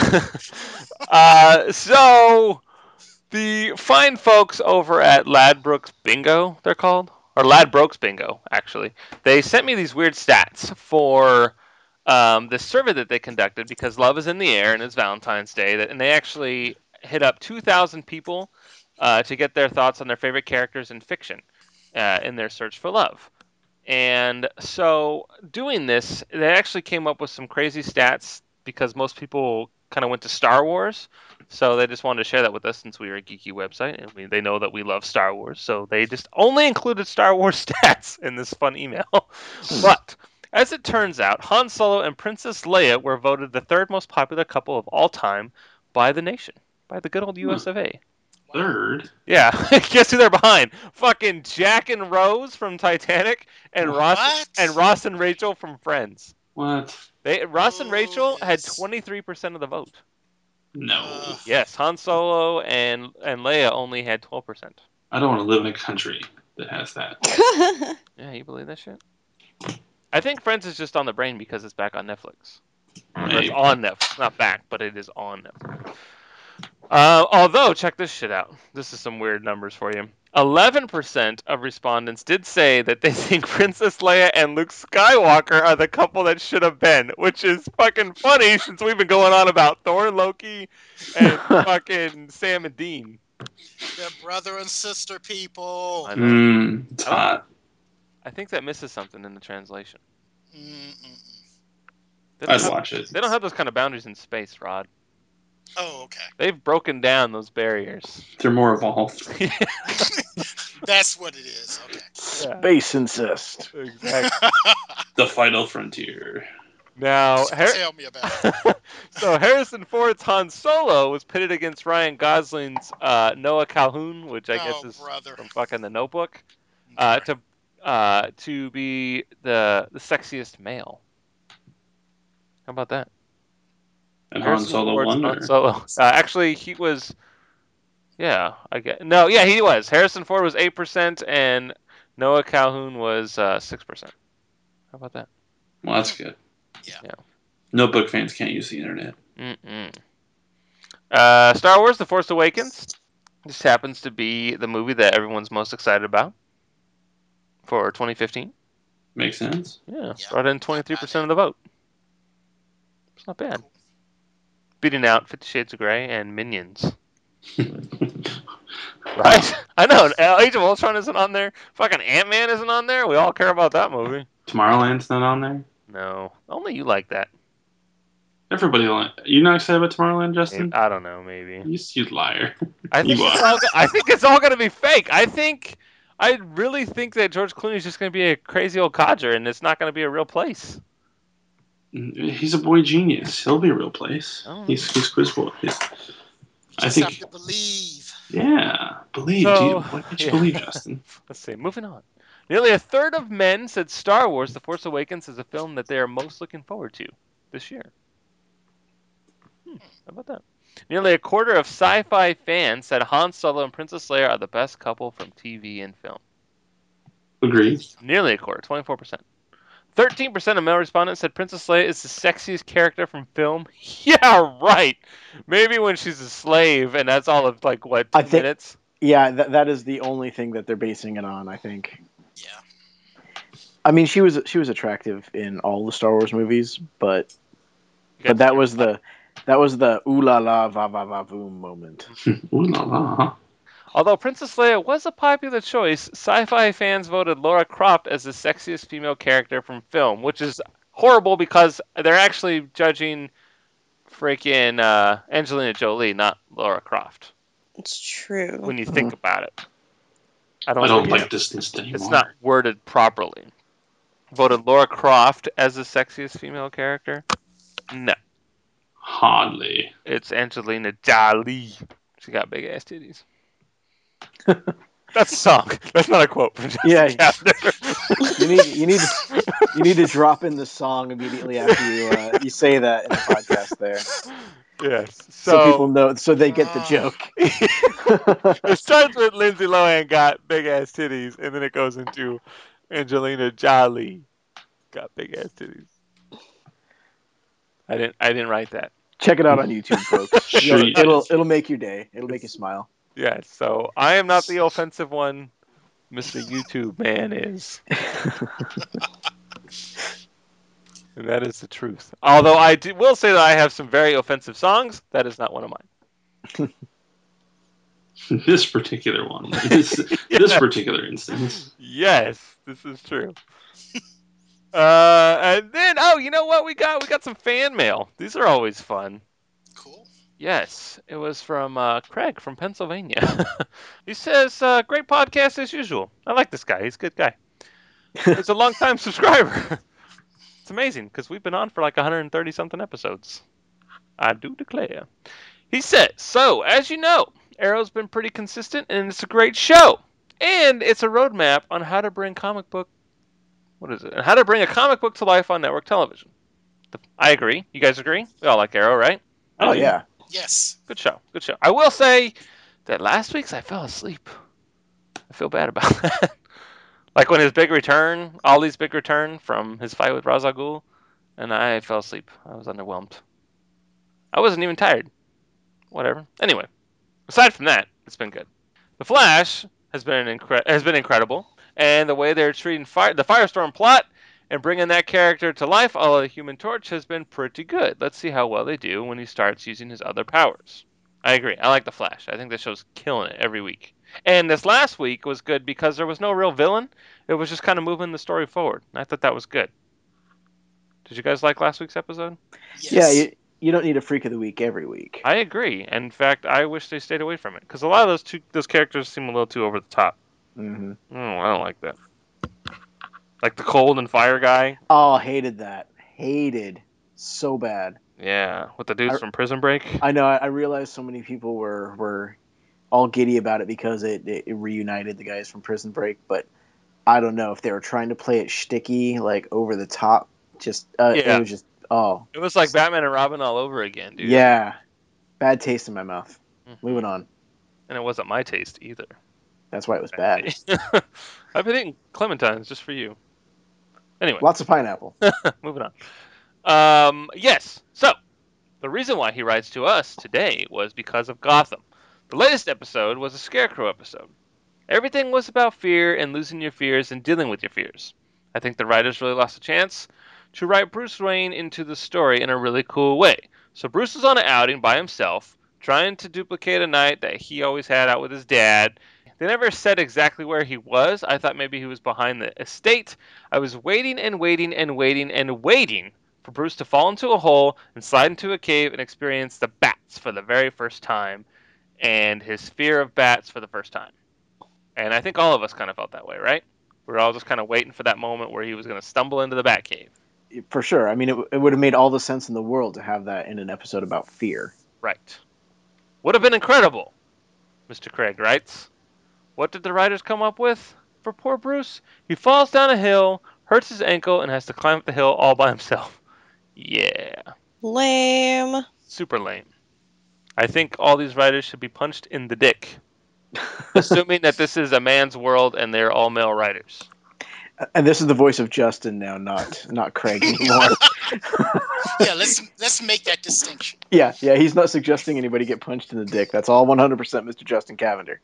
so the fine folks over at Ladbrokes Bingo, they're called, or Ladbrokes Bingo, actually, they sent me these weird stats for this survey that they conducted because love is in the air and it's Valentine's Day, and they actually hit up 2,000 people to get their thoughts on their favorite characters in fiction in their search for love. And so, doing this, they actually came up with some crazy stats because most people kind of went to Star Wars. So they just wanted to share that with us since we are a geeky website and they know that we love Star Wars. So they just only included Star Wars stats in this fun email. But as it turns out, Han Solo and Princess Leia were voted the third most popular couple of all time by the nation, by the good old US of A. Third? Yeah, guess who they're behind? Fucking Jack and Rose from Titanic and What? Ross and Rachel from Friends. What? Ross and Rachel had yes. 23% of the vote. No. Yes, Han Solo and Leia only had 12%. I don't want to live in a country that has that. Yeah, you believe that shit? I think Friends is just on the brain because it's back on Netflix. Or it's Maybe. on Netflix, not back, but it is on Netflix. Although, check this shit out. This is some weird numbers for you. 11% of respondents did say that they think Princess Leia and Luke Skywalker are the couple that should have been, which is fucking funny since we've been going on about Thor, Loki, and fucking Sam and Dean. They're brother and sister people. I know. It's hot. I think that misses something in the translation. Mm-mm. They don't I'd have- watch it. They don't have those kind of boundaries in space, Rod. Oh, okay. They've broken down those barriers. They're more evolved. That's what it is. Okay. Space incest. Exactly. The final frontier. Now, Tell me about it. so Harrison Ford's Han Solo was pitted against Ryan Gosling's Noah Calhoun, which I guess is brother. from fucking The Notebook, to be the sexiest male. How about that? And Han Solo Ford's won? Han Or? Solo. Actually, he was. Yeah, I get. No, yeah, he was. Harrison Ford was 8%, and Noah Calhoun was 6%. How about that? Well, that's good. Yeah. Notebook fans can't use the internet. Mm-mm. Star Wars: The Force Awakens. This happens to be the movie that everyone's most excited about for 2015. Makes sense. Yeah, brought in 23% of the vote. It's not bad. Beating out 50 Shades of Grey and Minions. Right? I know. Age of Ultron isn't on there. Fucking Ant-Man isn't on there. We all care about that movie. Tomorrowland's not on there? No. Only you like that. Everybody you not excited about Tomorrowland, Justin? I don't know, maybe. You liar. I think it's all gonna be fake. I really think that George Clooney is just gonna be a crazy old codger, and it's not gonna be a real place. He's a boy genius. He'll be a real place. Oh. He's Quiz Boy. I Just think. have to believe. Yeah, believe. So, Why can't you believe, Justin? Let's see. Moving on. Nearly a third of men said Star Wars: The Force Awakens is a film that they are most looking forward to this year. How about that? Nearly a quarter of sci-fi fans said Han Solo and Princess Leia are the best couple from TV and film. Agreed. Nearly a quarter, 24%. 13% of male respondents said Princess Leia is the sexiest character from film. Yeah, right. Maybe when she's a slave, and that's all of, like, what, 2 minutes? Yeah, that is the only thing that they're basing it on, I think. Yeah. I mean, she was attractive in all the Star Wars movies, but that was the ooh la la va va va boom moment. Ooh la la. Although Princess Leia was a popular choice, sci-fi fans voted Lara Croft as the sexiest female character from film, which is horrible because they're actually judging freaking Angelina Jolie, not Lara Croft. It's true. When you think about it. I I don't think like distanced anymore. it's not worded properly. Voted Lara Croft as the sexiest female character? No. Hardly. It's Angelina Jolie. She got big ass titties. That's a song. That's not a quote from Justin Yeah. Cavender. You need to drop in the song immediately after you say that in the podcast there, Yes. so people know, so they get the joke. It starts with Lindsay Lohan got big ass titties, and then it goes into Angelina Jolie got big ass titties. I didn't write that. Check it out on YouTube, folks. Sure you did. It'll make your day. It'll make you smile. Yes. So I am not the offensive one. Mr. YouTube man is. And that is the truth. Although will say that I have some very offensive songs. That is not one of mine. This particular one. This particular instance. Yes, this is true. And then, you know what we got? We got some fan mail. These are always fun. Cool. Yes, it was from Craig from Pennsylvania. He says, great podcast as usual. I like this guy. He's a good guy. He's a long-time subscriber. It's amazing, because we've been on for like 130-something episodes. I do declare. He says, so, as you know, Arrow's been pretty consistent, and it's a great show. And it's a roadmap on how to bring comic book... What is it? And how to bring a comic book to life on network television. I agree. You guys agree? We all like Arrow, right? Oh, yeah. Yes. Good show. Good show. I will say that last week's I fell asleep. I feel bad about that. Like when his big return, Ollie's big return from his fight with Ra's al Ghul, and I fell asleep. I was underwhelmed. I wasn't even tired. Whatever. Anyway, aside from that, it's been good. The Flash has been incredible, and the way they're treating the Firestorm plot and bringing that character to life, all of the Human Torch, has been pretty good. Let's see how well they do when he starts using his other powers. I agree. I like The Flash. I think the show's killing it every week. And this last week was good because there was no real villain. It was just kind of moving the story forward. I thought that was good. Did you guys like last week's episode? Yes. Yeah, you don't need a Freak of the Week every week. I agree. In fact, I wish they stayed away from it because a lot of those characters seem a little too over the top. Mm-hmm. Oh, I don't like that. Like the cold and fire guy. Oh, hated that. Hated. So bad. Yeah, with the dudes from Prison Break. I know. I realized so many people were all giddy about it because it reunited the guys from Prison Break, but I don't know if they were trying to play it shticky, like over the top. Just it was just It was like Batman and Robin all over again, dude. Yeah, bad taste in my mouth. Mm-hmm. Moving on. And it wasn't my taste either. That's why it was bad. I've been eating clementines just for you. Anyway, Lots of pineapple. moving on. Yes. So the reason why he writes to us today was because of Gotham. The latest episode was a Scarecrow episode. Everything was about fear and losing your fears and dealing with your fears. I think the writers really lost a chance to write Bruce Wayne into the story in a really cool way. So Bruce is on an outing by himself, trying to duplicate a night that he always had out with his dad. They never said exactly where he was. I thought maybe he was behind the estate. I was waiting and waiting and waiting and waiting for Bruce to fall into a hole and slide into a cave and experience the bats for the very first time and his fear of bats for the first time. And I think all of us kind of felt that way, right? We were all just kind of waiting for that moment where he was going to stumble into the bat cave. For sure. I mean, it would have made all the sense in the world to have that in an episode about fear. Right. Would have been incredible, Mr. Craig writes. What did the writers come up with for poor Bruce? He falls down a hill, hurts his ankle, and has to climb up the hill all by himself. Yeah. Lame. Super lame. I think all these writers should be punched in the dick. Assuming that this is a man's world and they're all male writers. And this is the voice of Justin now, not Craig anymore. Yeah, let's make that distinction. Yeah, he's not suggesting anybody get punched in the dick. That's all 100% Mr. Justin Cavender.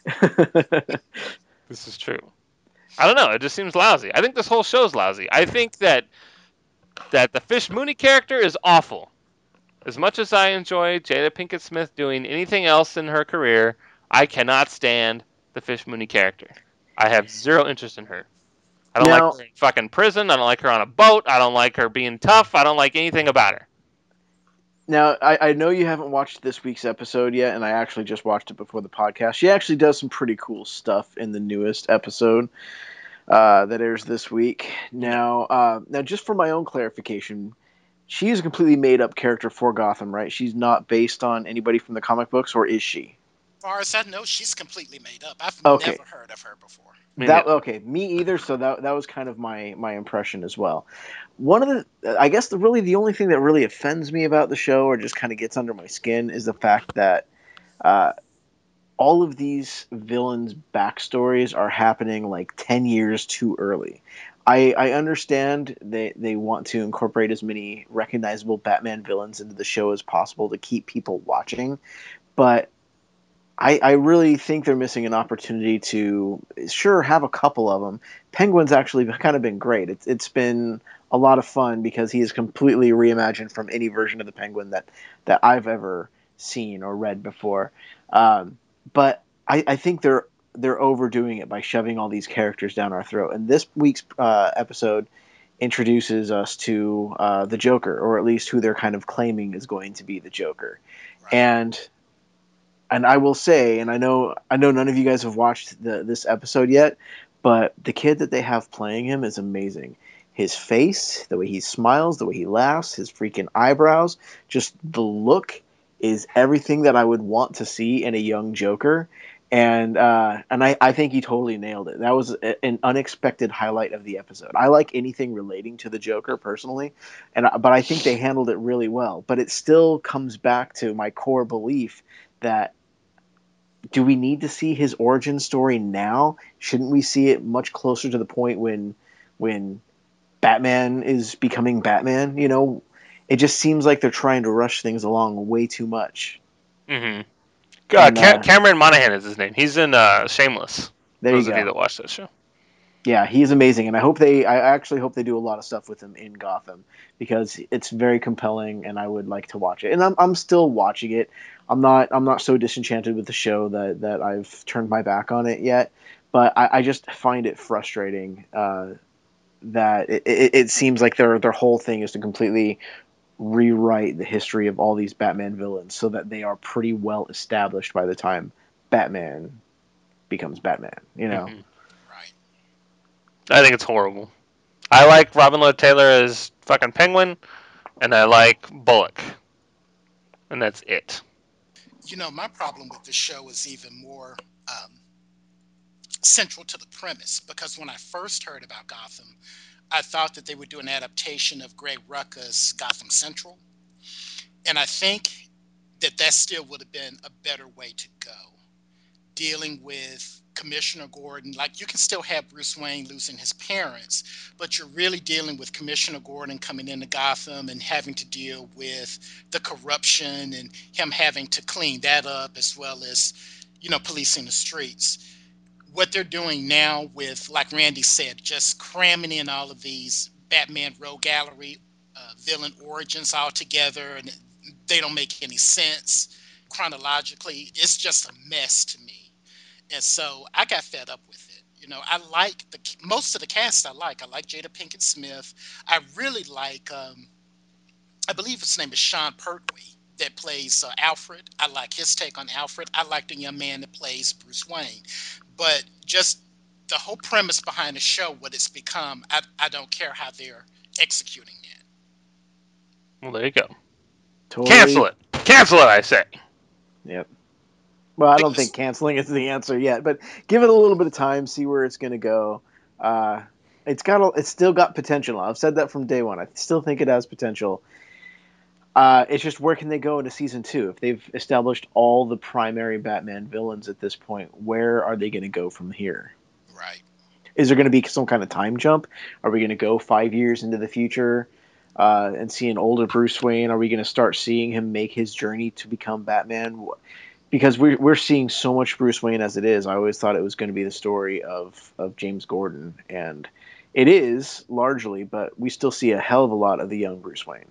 This is true. I don't know. It just seems lousy. I think this whole show's lousy. I think that the Fish Mooney character is awful. As much as I enjoy Jada Pinkett Smith doing anything else in her career, I cannot stand the Fish Mooney character. I have zero interest in her. I don't like her in fucking prison. I don't like her on a boat. I don't like her being tough. I don't like anything about her. Now, I know you haven't watched this week's episode yet, and I actually just watched it before the podcast. She actually does some pretty cool stuff in the newest episode that airs this week. Now, just for my own clarification, she is a completely made-up character for Gotham, right? She's not based on anybody from the comic books, or is she? far as I know, she's completely made up. I've Okay. never heard of her before. Me either. So that was kind of my impression as well. One of I guess the only thing that really offends me about the show, or just kind of gets under my skin, is the fact that uh, all of these villains' backstories are happening like 10 years too early. I understand they want to incorporate as many recognizable Batman villains into the show as possible to keep people watching, but I really think they're missing an opportunity to sure have a couple of them. Penguin's actually kind of been great. It's been a lot of fun because he is completely reimagined from any version of the Penguin that I've ever seen or read before. But I think they're overdoing it by shoving all these characters down our throat. And this week's episode introduces us to the Joker, or at least who they're kind of claiming is going to be the Joker. Right. And I will say, and I know none of you guys have watched this episode yet, but the kid that they have playing him is amazing. His face, the way he smiles, the way he laughs, his freaking eyebrows, just the look is everything that I would want to see in a young Joker. And I think he totally nailed it. That was an unexpected highlight of the episode. I like anything relating to the Joker personally, but I think they handled it really well. But it still comes back to my core belief that, do we need to see his origin story now? Shouldn't we see it much closer to the point when Batman is becoming Batman? You know, it just seems like they're trying to rush things along way too much. Mm-hmm. And, Cameron Monaghan is his name. He's in Shameless. There Those you of you go. that watch that show. Yeah, he's amazing, and I actually hope they do a lot of stuff with him in Gotham, because it's very compelling, and I would like to watch it. And I'm still watching it. I'm not so disenchanted with the show that I've turned my back on it yet, but I just find it frustrating that it seems like their whole thing is to completely rewrite the history of all these Batman villains so that they are pretty well established by the time Batman becomes Batman. You know. Mhm. Right. I think it's horrible. I like Robin Lord Taylor as fucking Penguin, and I like Bullock, and that's it. You know, my problem with the show is even more central to the premise, because when I first heard about Gotham, I thought that they would do an adaptation of Greg Rucka's Gotham Central. And I think that still would have been a better way to go. Dealing with Commissioner Gordon, like, you can still have Bruce Wayne losing his parents, but you're really dealing with Commissioner Gordon coming into Gotham and having to deal with the corruption and him having to clean that up, as well as, policing the streets. What they're doing now with, like Randy said, just cramming in all of these Batman Rogue Gallery villain origins all together, and they don't make any sense chronologically. It's just a mess to me. And so I got fed up with it. I like most of the cast. I like Jada Pinkett Smith. I really like, I believe his name is Sean Pertwee, that plays Alfred. I like his take on Alfred. I like the young man that plays Bruce Wayne. But just the whole premise behind the show, what it's become, I don't care how they're executing it. Well, there you go. Totally. Cancel it, I say. Yep. Well, I don't think canceling is the answer yet, but give it a little bit of time, see where it's going to go. It's still got potential. I've said that from day one. I still think it has potential. It's just, where can they go into season 2? If they've established all the primary Batman villains at this point, where are they going to go from here? Right. Is there going to be some kind of time jump? Are we going to go 5 years into the future and see an older Bruce Wayne? Are we going to start seeing him make his journey to become Batman? Because we're seeing so much Bruce Wayne as it is. I always thought it was going to be the story of James Gordon, and it is largely, but we still see a hell of a lot of the young Bruce Wayne.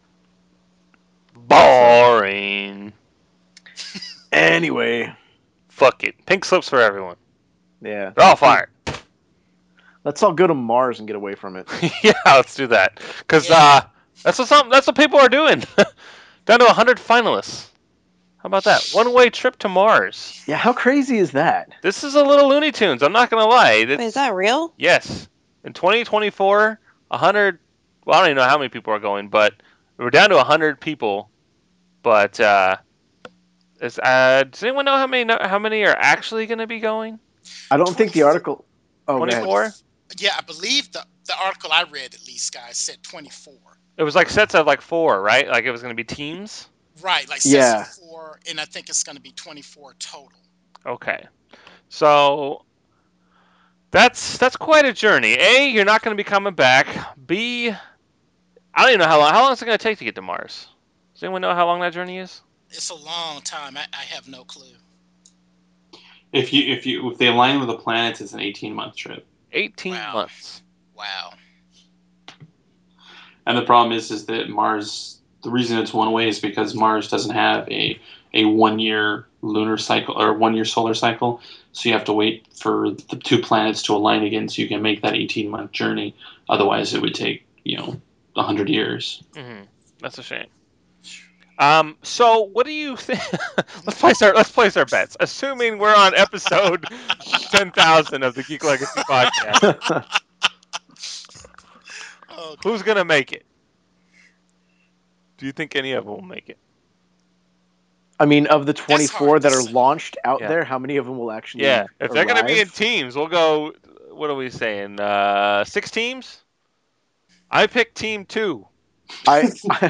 Boring. Anyway. Fuck it. Pink slips for everyone. Yeah. They're all fired. Let's all go to Mars and get away from it. Yeah, let's do that. Because that's what people are doing. Down to 100 finalists. How about that? One-way trip to Mars. Yeah, how crazy is that? This is a little Looney Tunes. I'm not going to lie. Wait, is that real? Yes. In 2024, 100... Well, I don't even know how many people are going, but we're down to 100 people. But Does anyone know how many are actually going to be going? I don't think the 24. article. Oh, go ahead. 24. Yeah, I believe the article I read at least, guys, said 24. It was like sets of like 4, right? Like it was going to be teams. Right, like Yeah. sets of 4, and I think it's going to be 24 total. Okay, so that's quite a journey. A, you're not going to be coming back. B, I don't even know how long. How long is it going to take to get to Mars? Does anyone know how long that journey is? It's a long time. I have no clue. If they align with the planets, it's an 18-month trip. 18 Wow. months. Wow. And the problem is that Mars. The reason it's one way is because Mars doesn't have a 1-year lunar cycle or 1-year solar cycle. So you have to wait for the two planets to align again, so you can make that 18-month journey. Otherwise, it would take 100 years. Mm-hmm. That's a shame. So what do you think? Let's place our bets. Assuming we're on episode 10,000 of the Geek Legacy podcast, Okay. who's gonna make it? Do you think any of them will make it? I mean, of the 24 hard that to are say. launched out Yeah. there, how many of them will actually? Yeah, if they're gonna be in arrive? teams, we'll go. What are we saying? 6 teams. I pick team 2. I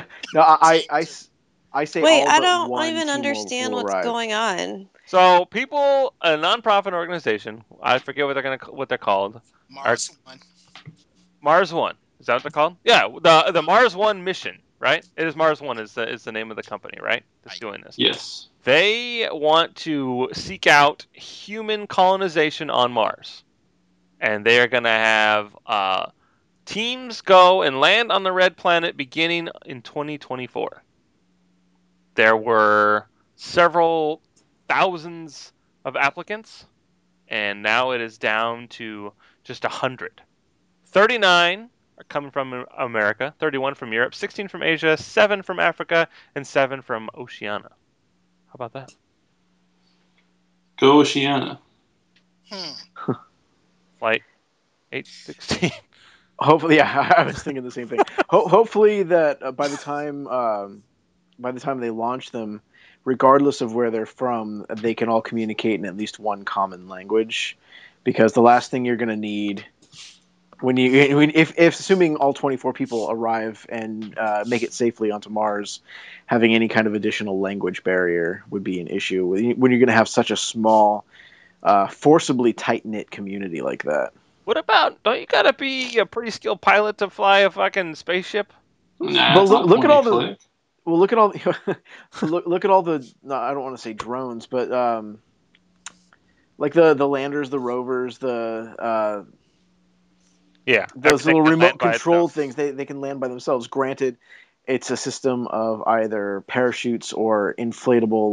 say Wait, all I but don't one even team understand will what's arrive. going on. So people, a nonprofit organization, I forget what they're called. Mars 1. Mars One. Is that what they're called? Yeah, the Mars One mission, right? It is Mars One is the name of the company, right? That's doing this. Yes. They want to seek out human colonization on Mars, and they are going to have teams go and land on the red planet beginning in 2024. There were several thousands of applicants, and now it is down to just 100. 39 are coming from America, 31 from Europe, 16 from Asia, 7 from Africa, and 7 from Oceania. How about that? Go Oceania. Flight 816. Hopefully, yeah, I was thinking the same thing. Hopefully that by the time they launch them, regardless of where they're from, they can all communicate in at least one common language. Because the last thing you're going to need if assuming all 24 people arrive and make it safely onto Mars, having any kind of additional language barrier would be an issue when you're going to have such a small, forcibly tight-knit community like that. What about, don't you gotta be a pretty skilled pilot to fly a fucking spaceship? Nah, Well, it's not look at all the- point-and-click. Well, look at all look at all the. No, I don't want to say drones, but like the landers, the rovers, Yeah. those everything little can remote land by control itself. things. They can land by themselves. Granted, it's a system of either parachutes or inflatable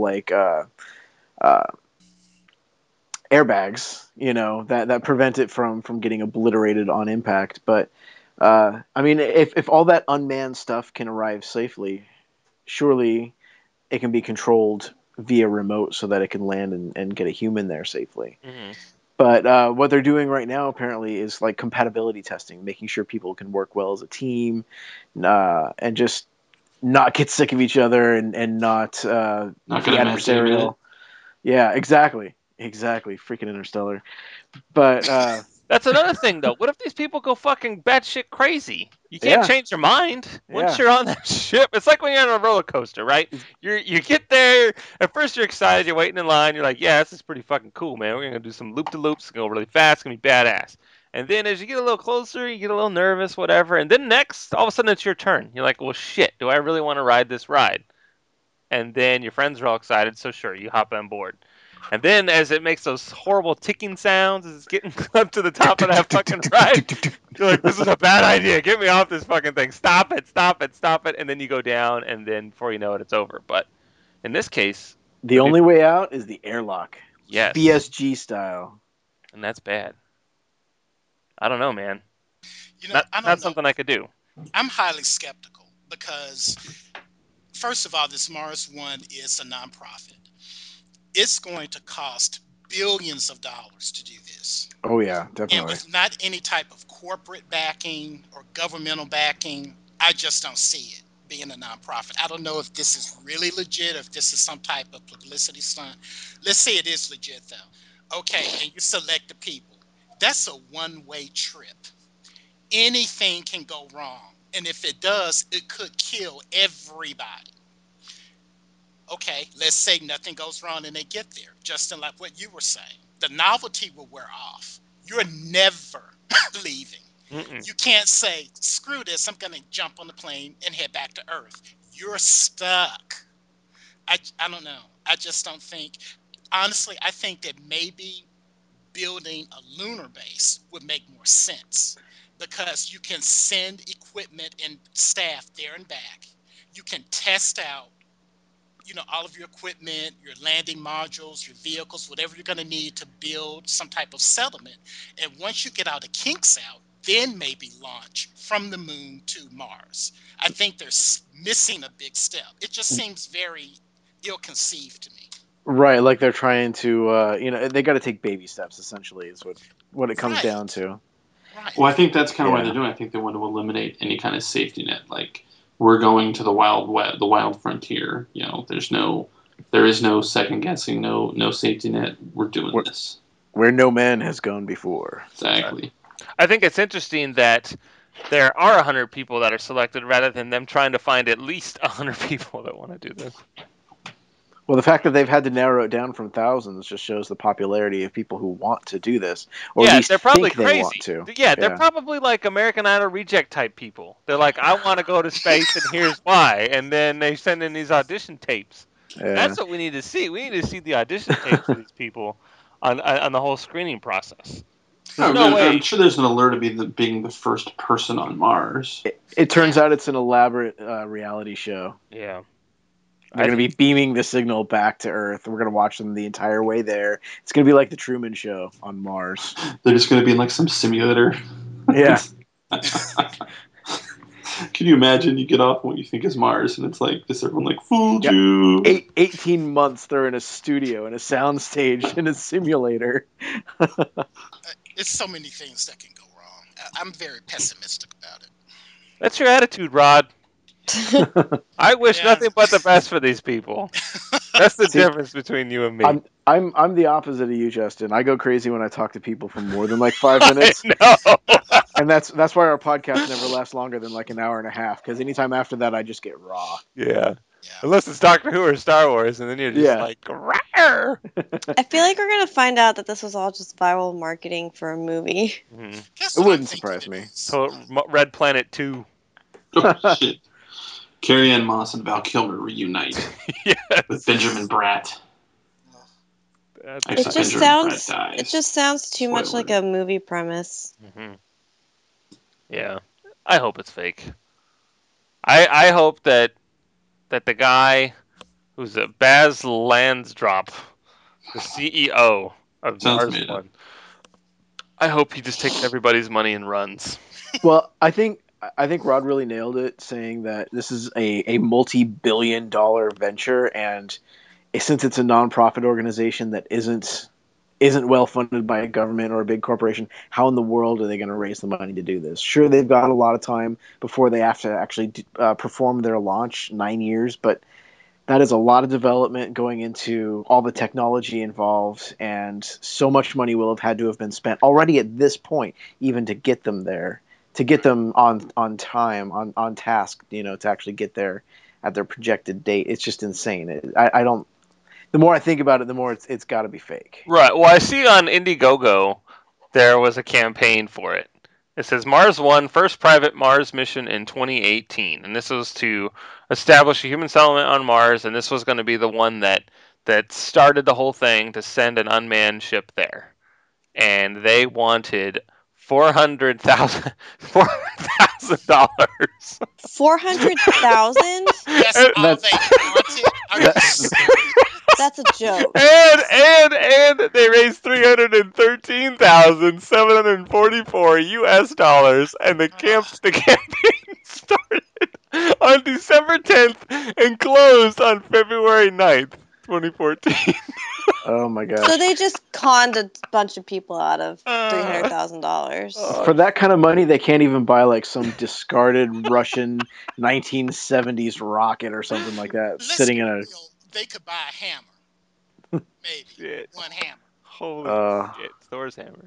airbags, that prevent it from getting obliterated on impact. But I mean, if all that unmanned stuff can arrive safely, surely it can be controlled via remote so that it can land and get a human there safely. Mm-hmm. But what they're doing right now apparently is like compatibility testing, making sure people can work well as a team, and just not get sick of each other and not Not be gonna mess you with it. adversarial. Yeah, exactly. Freaking Interstellar. But That's another thing, though. What if these people go fucking batshit crazy? You can't Yeah. change their mind once Yeah. you're on that ship. It's like when you're on a roller coaster, right? You get there. At first, you're excited. You're waiting in line. You're like, yeah, this is pretty fucking cool, man. We're gonna do some loop to loops. Go really fast. It's gonna be badass. And then as you get a little closer, you get a little nervous, whatever. And then next, all of a sudden, it's your turn. You're like, well, shit. Do I really want to ride this ride? And then your friends are all excited, so sure, you hop on board. And then as it makes those horrible ticking sounds as it's getting up to the top of that fucking ride, you're like, this is a bad idea. Get me off this fucking thing. Stop it, stop it, stop it. And then you go down, and then before you know it, it's over. But in this case, the only way out is the airlock. yes. BSG style. And that's bad. I don't know, man. You know, Not, I don't not know. something I could do. I'm highly skeptical because, first of all, this Mars One is a nonprofit. It's going to cost billions of dollars to do this. Oh yeah, And definitely. with not any type of corporate backing or governmental backing, I just don't see it being a nonprofit. I don't know if this is really legit, or if this is some type of publicity stunt. Let's say it is legit, though. Okay, and you select the people. That's a one-way trip. Anything can go wrong. And if it does, it could kill everybody. Okay, let's say nothing goes wrong and they get there. Justin, like what you were saying, the novelty will wear off. You're never leaving. Mm-mm. You can't say, screw this, I'm going to jump on the plane and head back to Earth. You're stuck. I don't know. I just don't think. Honestly, I think that maybe building a lunar base would make more sense, because you can send equipment and staff there and back. You can test out, all of your equipment, your landing modules, your vehicles, whatever you're going to need to build some type of settlement. And once you get all the kinks out, then maybe launch from the moon to Mars. I think they're missing a big step. It just seems very ill-conceived to me. Right, like they're trying to, they got to take baby steps. Essentially, is what it comes Right. down to. Right. Well, I think that's kind of why Yeah. they're doing it. I think they want to eliminate any kind of safety net. Like, we're going to the wild frontier. There is no second guessing, no safety net. We're doing this. Where no man has gone before. Exactly. I think it's interesting that there are 100 people that are selected rather than them trying to find at least 100 people that want to do this. Well, the fact that they've had to narrow it down from thousands just shows the popularity of people who want to do this, or at Yeah, least they're probably think they crazy. want to. Yeah, they're probably like American Idol reject type people. They're like, I want to go to space and here's why. And then they send in these audition tapes. Yeah. That's what we need to see. We need to see the audition tapes of these people on the whole screening process. No way. I'm sure there's an allure to being the first person on Mars. It turns out it's an elaborate reality show. Yeah. They're going to be beaming the signal back to Earth. We're going to watch them the entire way there. It's going to be like the Truman Show on Mars. They're just going to be in like some simulator. Yeah. Can you imagine you get off what you think is Mars and it's like this, everyone like, fooled you. 18 months they're in a studio, in a soundstage, in a simulator. It's so many things that can go wrong. I'm very pessimistic about it. That's your attitude, Rod. I wish nothing but the best for these people. That's the difference between you and me. I'm the opposite of you, Justin. I go crazy when I talk to people for more than like 5 minutes. No. And that's why our podcast never lasts longer than like an hour and a half, because anytime after that I just get raw. Yeah. Unless it's Doctor Who or Star Wars, and then you're just like, rawr. I feel like we're gonna find out that this was all just viral marketing for a movie. Mm-hmm. It wouldn't surprise me. Red Planet 2. Oh, shit. Carrie Ann Moss and Val Kilmer reunite with Benjamin Bratt. It just sounds too much like a movie premise. Mm-hmm. Yeah, I hope it's fake. I hope that the guy who's a Baz Lansdorp, the CEO of Mars One, I hope he just takes everybody's money and runs. Well, I think Rod really nailed it, saying that this is a multi-billion-dollar venture, and since it's a non-profit organization that isn't well funded by a government or a big corporation, how in the world are they going to raise the money to do this? Sure, they've got a lot of time before they have to actually perform their launch, 9 years, but that is a lot of development going into all the technology involved, and so much money will have had to have been spent already at this point, even to get them there, to get them on time, on task, to actually get there at their projected date. It's just insane. I don't. The more I think about it, the more it's got to be fake. Right. Well, I see on Indiegogo there was a campaign for it. It says Mars One, first private Mars mission in 2018, and this was to establish a human settlement on Mars, and this was going to be the one that started the whole thing to send an unmanned ship there, and they wanted $400,000. $400,000? That's all they wanted? Are you serious? That's a joke. And they raised $313,744 and the campaign started on December 10th and closed on February 9th. 2014. Oh my So gosh. they just conned a bunch of people out of Uh, $300,000. For that kind of money, they can't even buy like some discarded Russian 1970s rocket or something like that, Let's sitting be in a. real. They could buy a hammer. Maybe. Shit. One hammer. Holy Uh. shit. Thor's hammer.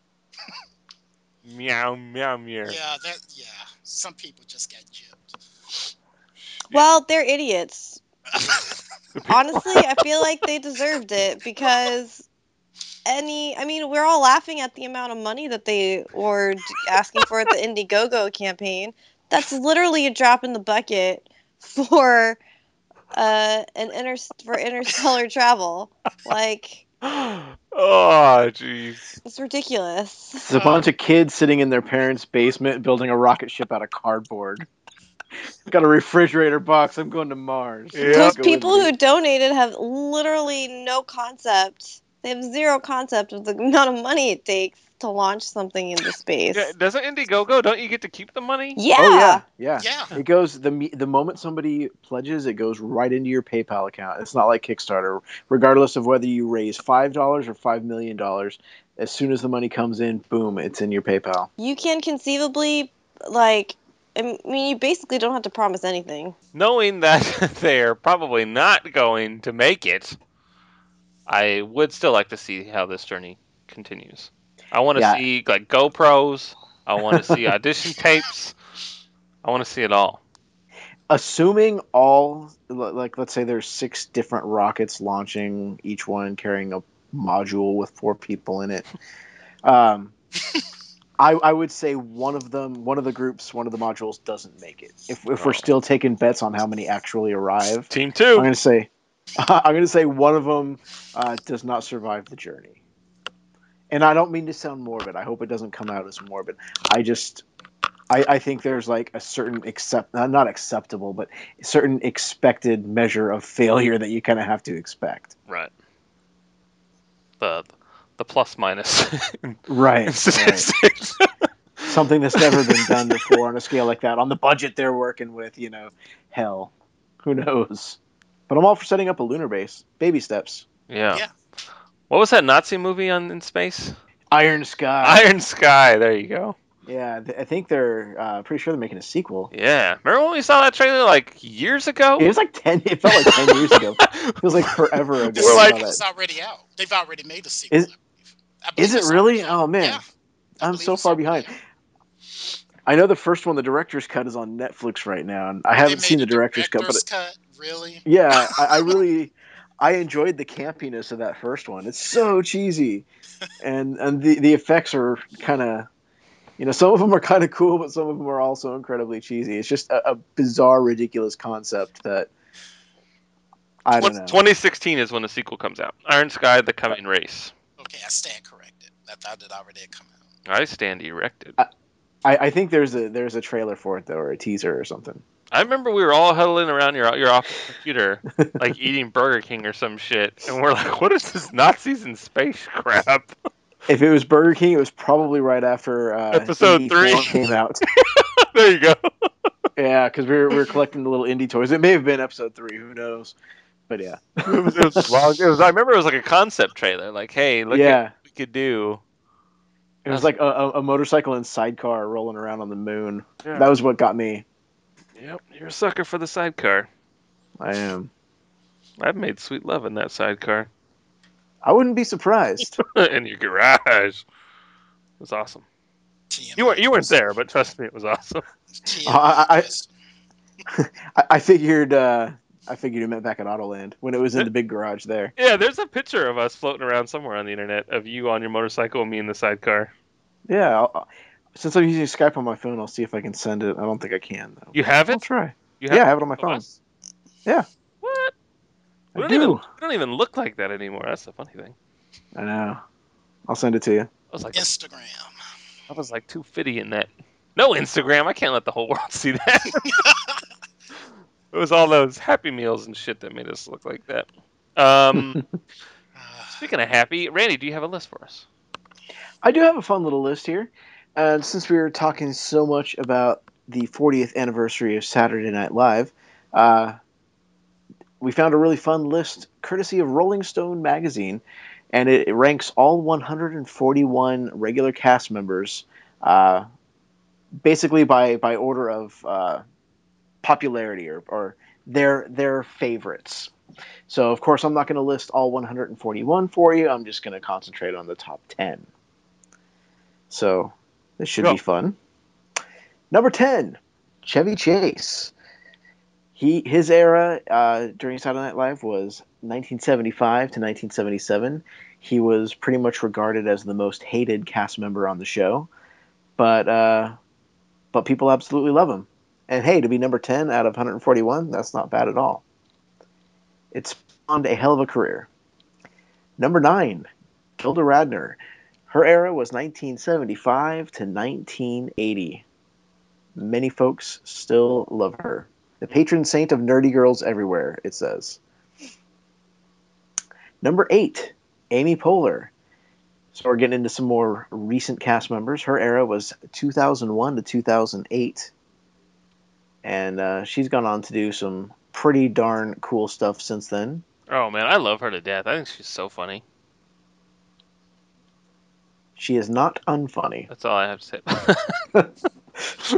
Meow, meow, meow. Yeah, some people just got gypped. Well, they're idiots. Honestly, I feel like they deserved it because we're all laughing at the amount of money that they were asking for at the Indiegogo campaign. That's literally a drop in the bucket for interstellar travel. Like, Oh, jeez. it's ridiculous. It's a bunch of kids sitting in their parents' basement building a rocket ship out of cardboard. Got a refrigerator box. I'm going to Mars. Yeah. Those Go people with me. who donated have literally no concept. They have zero concept of the amount of money it takes to launch something into space. Yeah, doesn't Indiegogo, don't you get to keep the money? Yeah. Oh yeah. Yeah. It goes the moment somebody pledges, it goes right into your PayPal account. It's not like Kickstarter. Regardless of whether you raise $5 or $5 million, as soon as the money comes in, boom, it's in your PayPal. You can conceivably, like, I mean, you basically don't have to promise anything. Knowing that they're probably not going to make it, I would still like to see how this journey continues. I want to Yeah. see like GoPros. I want to see audition tapes. I want to see it all. Assuming all, like, let's say there's 6 different rockets launching, each one carrying a module with 4 people in it. I would say one of the modules doesn't make it. If we're still taking bets on how many actually arrive, Team I'm 2. gonna say one of them does not survive the journey. And I don't mean to sound morbid. I hope it doesn't come out as morbid. I think there's like a certain not acceptable, but a certain expected measure of failure that you kind of have to expect. Right. The plus minus. Right. statistics. Something that's never been done before on a scale like that. On the budget they're working with, hell, who knows? But I'm all for setting up a lunar base. Baby steps. Yeah. Yeah. What was that Nazi movie in space? Iron Sky. Iron Sky. There you go. Yeah, I think they're pretty sure they're making a sequel. Yeah. Remember when we saw that trailer like years ago? It was like 10. It felt like 10 years ago. It was like forever ago. The We're like- sequel's already out. They've already made a sequel. I believe Is it it's really? already out. Oh man, Yeah, I I'm believe so it's far already behind. out. I know the first one, the director's cut, is on Netflix right now, and I They haven't made seen the a director's cut. But cut. Really? yeah, I enjoyed the campiness of that first one. It's so cheesy, and the effects are kind of, some of them are kind of cool, but some of them are also incredibly cheesy. It's just a bizarre, ridiculous concept that I don't know. 2016 is when the sequel comes out. Iron Sky: The Coming Race. Okay, I stand corrected. I thought it already had come out. I stand erected. I think there's a trailer for it though, or a teaser or something. I remember we were all huddling around your office computer, like eating Burger King or some shit, and we're like, "What is this Nazis in space crap?" If it was Burger King, it was probably right after Episode Indie 3 4 came out. There you go. Yeah, because we were collecting the little indie toys. It may have been episode 3, who knows? But yeah. It was long. I remember it was like a concept trailer. Like, hey, look at what we could do. It was like a motorcycle and sidecar rolling around on the moon. Yeah. That was what got me. Yep, you're a sucker for the sidecar. I am. I've made sweet love in that sidecar. I wouldn't be surprised. In your garage. It was awesome. TMI. You weren't there, but trust me, it was awesome. TMI. I figured you meant back at Autoland when it was in the big garage there. Yeah, there's a picture of us floating around somewhere on the internet of you on your motorcycle and me in the sidecar. Yeah, since I'm using Skype on my phone, I'll see if I can send it. I don't think I can though. You have I'll it? try. You Yeah, I have it on my of phone. us? Yeah. What? We I don't do. even look like that anymore. That's the funny thing. I know. I'll send it to you. I was like Instagram. too fitty in that. No Instagram. I can't let the whole world see that. It was all those Happy Meals and shit that made us look like that. Speaking of happy, Randy, do you have a list for us? I do have a fun little list here. And since we were talking so much about the 40th anniversary of Saturday Night Live, we found a really fun list courtesy of Rolling Stone magazine, and it ranks all 141 regular cast members basically by order of popularity or their favorites. So, of course, I'm not going to list all 141 for you. I'm just going to concentrate on the top 10. So, this should be fun. Number 10, Chevy Chase. His era during Saturday Night Live was 1975 to 1977. He was pretty much regarded as the most hated cast member on the show, but people absolutely love him. And hey, to be number 10 out of 141, that's not bad at all. It spawned a hell of a career. Number 9, Gilda Radner. Her era was 1975 to 1980. Many folks still love her. The patron saint of nerdy girls everywhere, it says. Number 8, Amy Poehler. So we're getting into some more recent cast members. Her era was 2001 to 2008. And she's gone on to do some pretty darn cool stuff since then. Oh, man, I love her to death. I think she's so funny. She is not unfunny. That's all I have to say.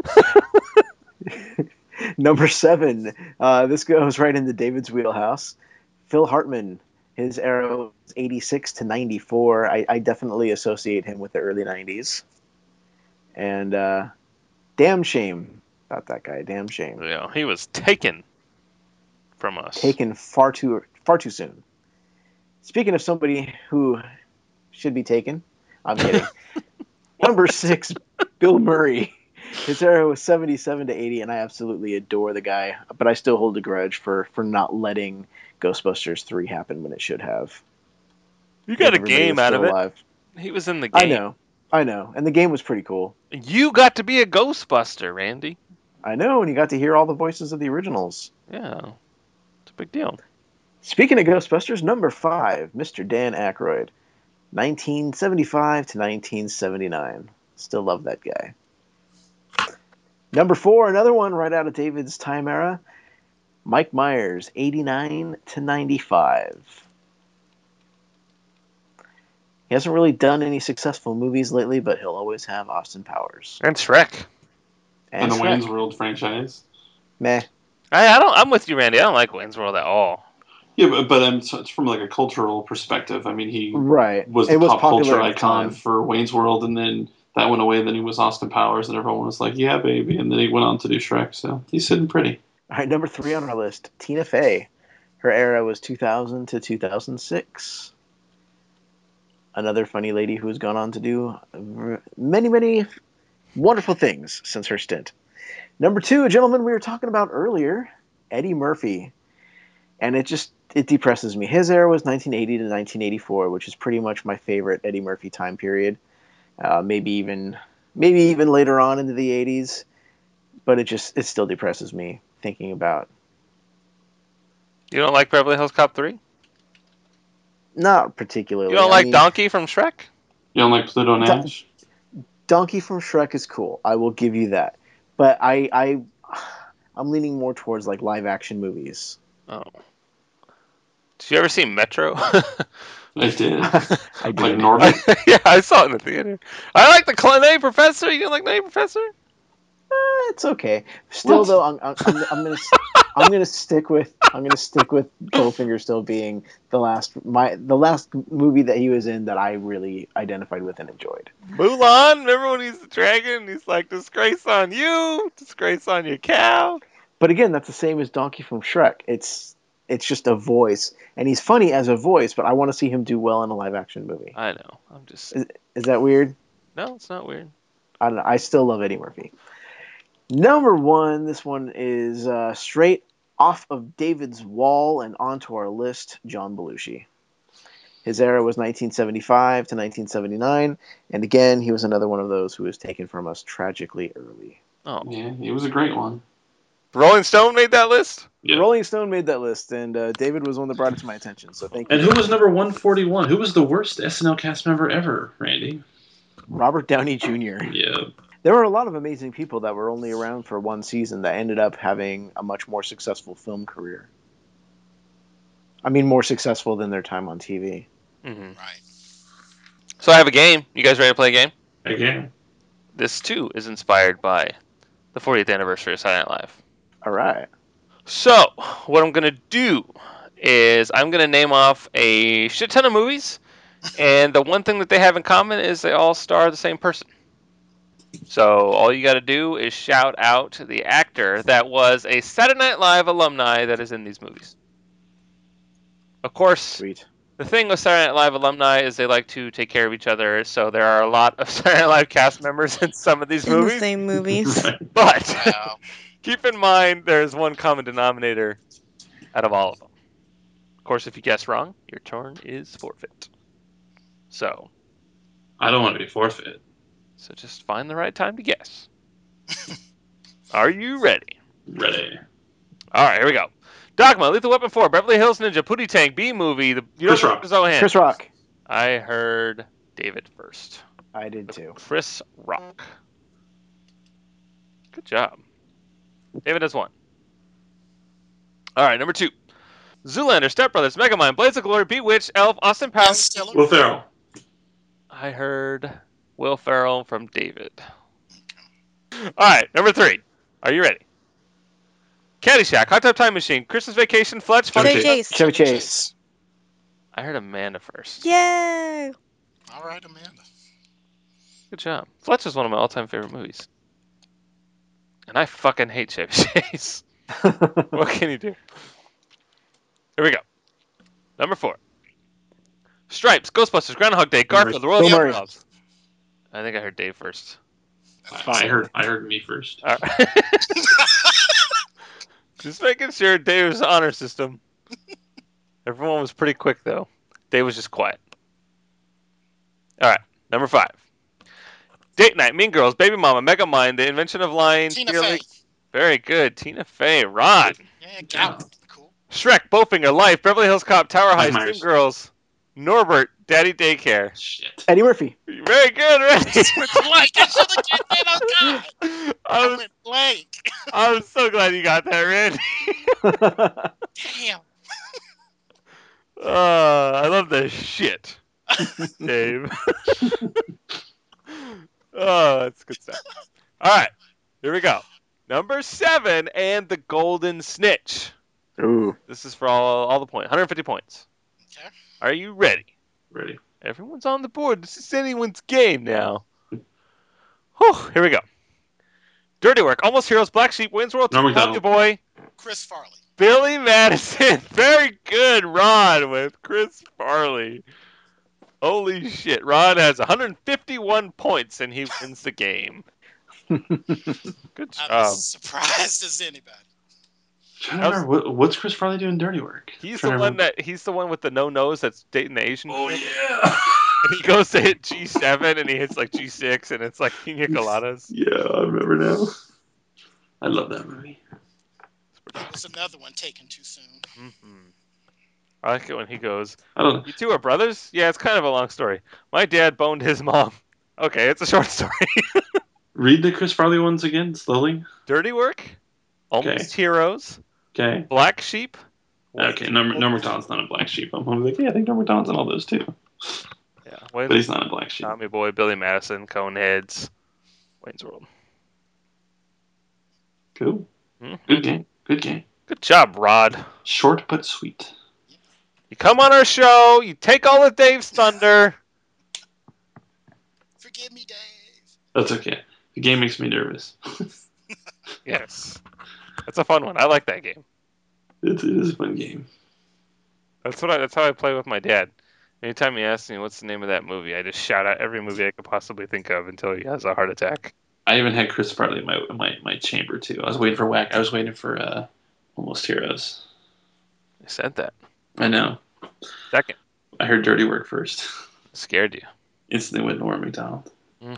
Number 7. This goes right into David's wheelhouse. Phil Hartman. His era was 86 to 94. I definitely associate him with the early 90s. And damn shame about that guy. Damn shame. Yeah, he was taken from us. Taken far too soon. Speaking of somebody who should be taken, I'm kidding. Number 6, Bill Murray. His era was 77 to 80, and I absolutely adore the guy, but I still hold a grudge for not letting Ghostbusters 3 happen when it should have. You got a game out of it. Alive. He was in the game. I know, and the game was pretty cool. You got to be a Ghostbuster, Randy. I know, and you got to hear all the voices of the originals. Yeah, it's a big deal. Speaking of Ghostbusters, number 5, Mr. Dan Aykroyd. 1975 to 1979. Still love that guy. Number 4, another one right out of David's time era. Mike Myers, 89 to 95. He hasn't really done any successful movies lately, but he'll always have Austin Powers. And Shrek. And the Wayne's World franchise. Meh. I'm with you, Randy. I don't like Wayne's World at all. Yeah, but it's from like a cultural perspective. I mean, he was it the was pop culture popular at the icon time. for Wayne's World, and then that went away. Then he was Austin Powers, and everyone was like, "Yeah, baby." And then he went on to do Shrek. So he's sitting pretty. All right, number 3 on our list, Tina Fey. Her era was 2000 to 2006. Another funny lady who has gone on to do many, many wonderful things since her stint. Number 2, a gentleman we were talking about earlier, Eddie Murphy. And it depresses me. His era was 1980 to 1984, which is pretty much my favorite Eddie Murphy time period. Maybe even later on into the 80s. But it still depresses me thinking about. You don't like Beverly Hills Cop 3? Not particularly. You don't like Donkey from Shrek? You don't like Pluto Nash? Donkey from Shrek is cool. I will give you that. But I'm leaning more towards like live action movies. Oh. Did you ever see Metro? I did. I did. Like Norbit? Yeah, I saw it in the theater. I like the Nutty Professor. You don't like Nutty Professor? It's okay. Still, though, I'm gonna stick with Goldfinger still being the last movie that he was in that I really identified with and enjoyed. Mulan. Remember when he's the dragon? He's like, disgrace on you, disgrace on your cow. But again, that's the same as Donkey from Shrek. It's just a voice, and he's funny as a voice. But I want to see him do well in a live action movie. I know. I'm just. Is that weird? No, it's not weird. I don't know. I still love Eddie Murphy. Number 1, this one is straight off of David's wall and onto our list, John Belushi. His era was 1975 to 1979, and again, he was another one of those who was taken from us tragically early. Oh, Yeah, he was a great one. Rolling Stone made that list? Yeah. Rolling Stone made that list, and David was one that brought it to my attention, so thank you. And who was number 141? Who was the worst SNL cast member ever, Randy? Robert Downey Jr. Yeah. There were a lot of amazing people that were only around for one season that ended up having a much more successful film career. I mean, more successful than their time on TV. Mm-hmm. Right. So I have a game. You guys ready to play a game? Again. This too is inspired by the 40th anniversary of Silent Night Live. All right. So what I'm gonna do is I'm gonna name off a shit ton of movies, and the one thing that they have in common is they all star the same person. So all you got to do is shout out the actor that was a Saturday Night Live alumni that is in these movies. Of course, Sweet. the thing with Saturday Night Live alumni is they like to take care of each other, so there are a lot of Saturday Night Live cast members in some of these In the movies. same movies. But Wow. keep in mind there's one common denominator out of all of them. Of course, if you guess wrong, your turn is forfeit. So I don't want to be forfeit. just find the right time to guess. Are you ready? Ready. All right, here we go. Dogma, Lethal Weapon 4, Beverly Hills Ninja, Pootie Tang, B-Movie, the Chris Rock. Chris Rock. I heard David first. I did too. Chris Rock. Good job. David has one. All right, number 2. Zoolander, Step Brothers, Megamind, Blades of Glory, Bewitched, Elf, Austin Ben Powers. Stiller. Will Ferrell. I heard Will Ferrell from David. All right, number 3. Are you ready? Caddyshack, Hot Tub Time Machine, Christmas Vacation, Fletch, Fun. Chevy Chase. Chevy Chase. I heard Amanda first. Yay! All right, Amanda. Good job. Fletch is one of my all-time favorite movies. And I fucking hate Chevy Chase. What can you do? Here we go. Number 4. Stripes, Ghostbusters, Groundhog Day, Garfield, The Royal Bill Murray. Tenenbaums. I think I heard Dave first. I heard me first. All right. Just making sure Dave's honor system. Everyone was pretty quick, though. Dave was just quiet. All right. Number 5. Date Night, Mean Girls, Baby Mama, Megamind, The Invention of Lying. Tina Dear Fey. Lee- Very good. Tina Fey. Ron. Yeah, Gout. Cool. Shrek, Bowfinger, Life, Beverly Hills Cop, Tower Mike Heist, Myers. Team Girls, Norbert, Daddy Daycare. Shit. Eddie Murphy. Very good, Randy. Blank. I should have get that. Oh, God. I I was, went blank. I was so glad you got that, Randy. Damn. I love this shit, Dave. Oh, that's good stuff. All right, here we go. Number 7 and the Golden Snitch. Ooh. This is for all the points. 150 points. Okay. Are you ready? Ready. Everyone's on the board. This is anyone's game now. Whew, here we go. Dirty Work, Almost Heroes, Black Sheep, Wayne's World, Norm Tommy Macdonald. Boy, Chris Farley. Billy Madison. Very good, Ron, with Chris Farley. Holy shit. Ron has 151 points, and he wins the game. Good I'm job. as surprised as anybody. Trying to remember, what's Chris Farley doing dirty work? He's Trying the to one remember. he's the one with the no nose that's dating the Asian Oh chick. yeah. And he goes to hit G7 and he hits like G6 and it's like pina coladas. Yeah, I remember now. I love that movie. There's another one taken too soon. I like it when he goes, I don't know. "You two are brothers?" Yeah, it's kind of a long story. My dad boned his mom. Okay, it's a short story. Read the Chris Farley ones again, slowly. Dirty Work, Almost Heroes, Okay. Black Sheep. Okay, Norm Macdonald's not a black sheep. I'm like, yeah, I think Norm Macdonald's in all those too. Yeah, But he's not a black sheep. Tommy Boy, Billy Madison, Coneheads, Wayne's World. Cool. Mhm. Good game. Good game. Good job, Rod. Short but sweet. You come on our show, you take all of Dave's thunder. Forgive me, Dave. That's okay. The game makes me nervous. Yes, that's a fun one. I like that game. It is a fun game. That's how I play with my dad. Anytime he asks me what's the name of that movie, I just shout out every movie I could possibly think of until he has a heart attack. I even had Chris Farley in my chamber too. I was waiting for Whack. I was waiting for Almost Heroes. I said that. I know. Second, I heard Dirty Work first. scared you. Instantly went Norm Macdonald.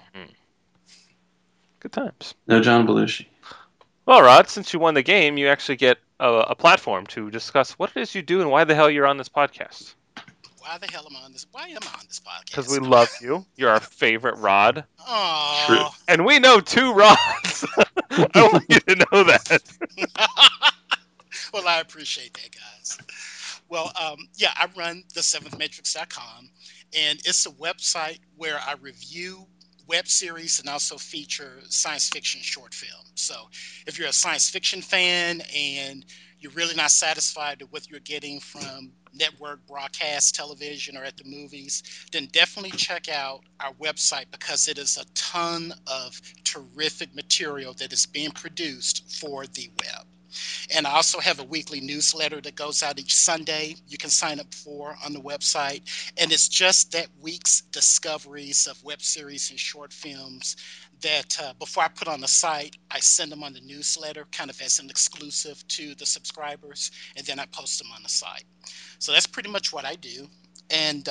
Good times. No John Belushi. Well, Rod, since you won the game, you actually get a platform to discuss what it is you do and why the hell you're on this podcast. Why the hell am I on this? Why am I on this podcast? Because we love you. You're our favorite Rod. True. Oh. And we know 2 Rods. I want you to know that. Well, I appreciate that, guys. Well, yeah, I run the seventhmatrix.com, and it's a website where I review web series and also feature science fiction short films. So if you're a science fiction fan and you're really not satisfied with what you're getting from network broadcast television or at the movies, then definitely check out our website because it is a ton of terrific material that is being produced for the web. And I also have a weekly newsletter that goes out each Sunday. You can sign up for on the website. And it's just that week's discoveries of web series and short films that before I put on the site, I send them on the newsletter kind of as an exclusive to the subscribers. And then I post them on the site. So that's pretty much what I do. And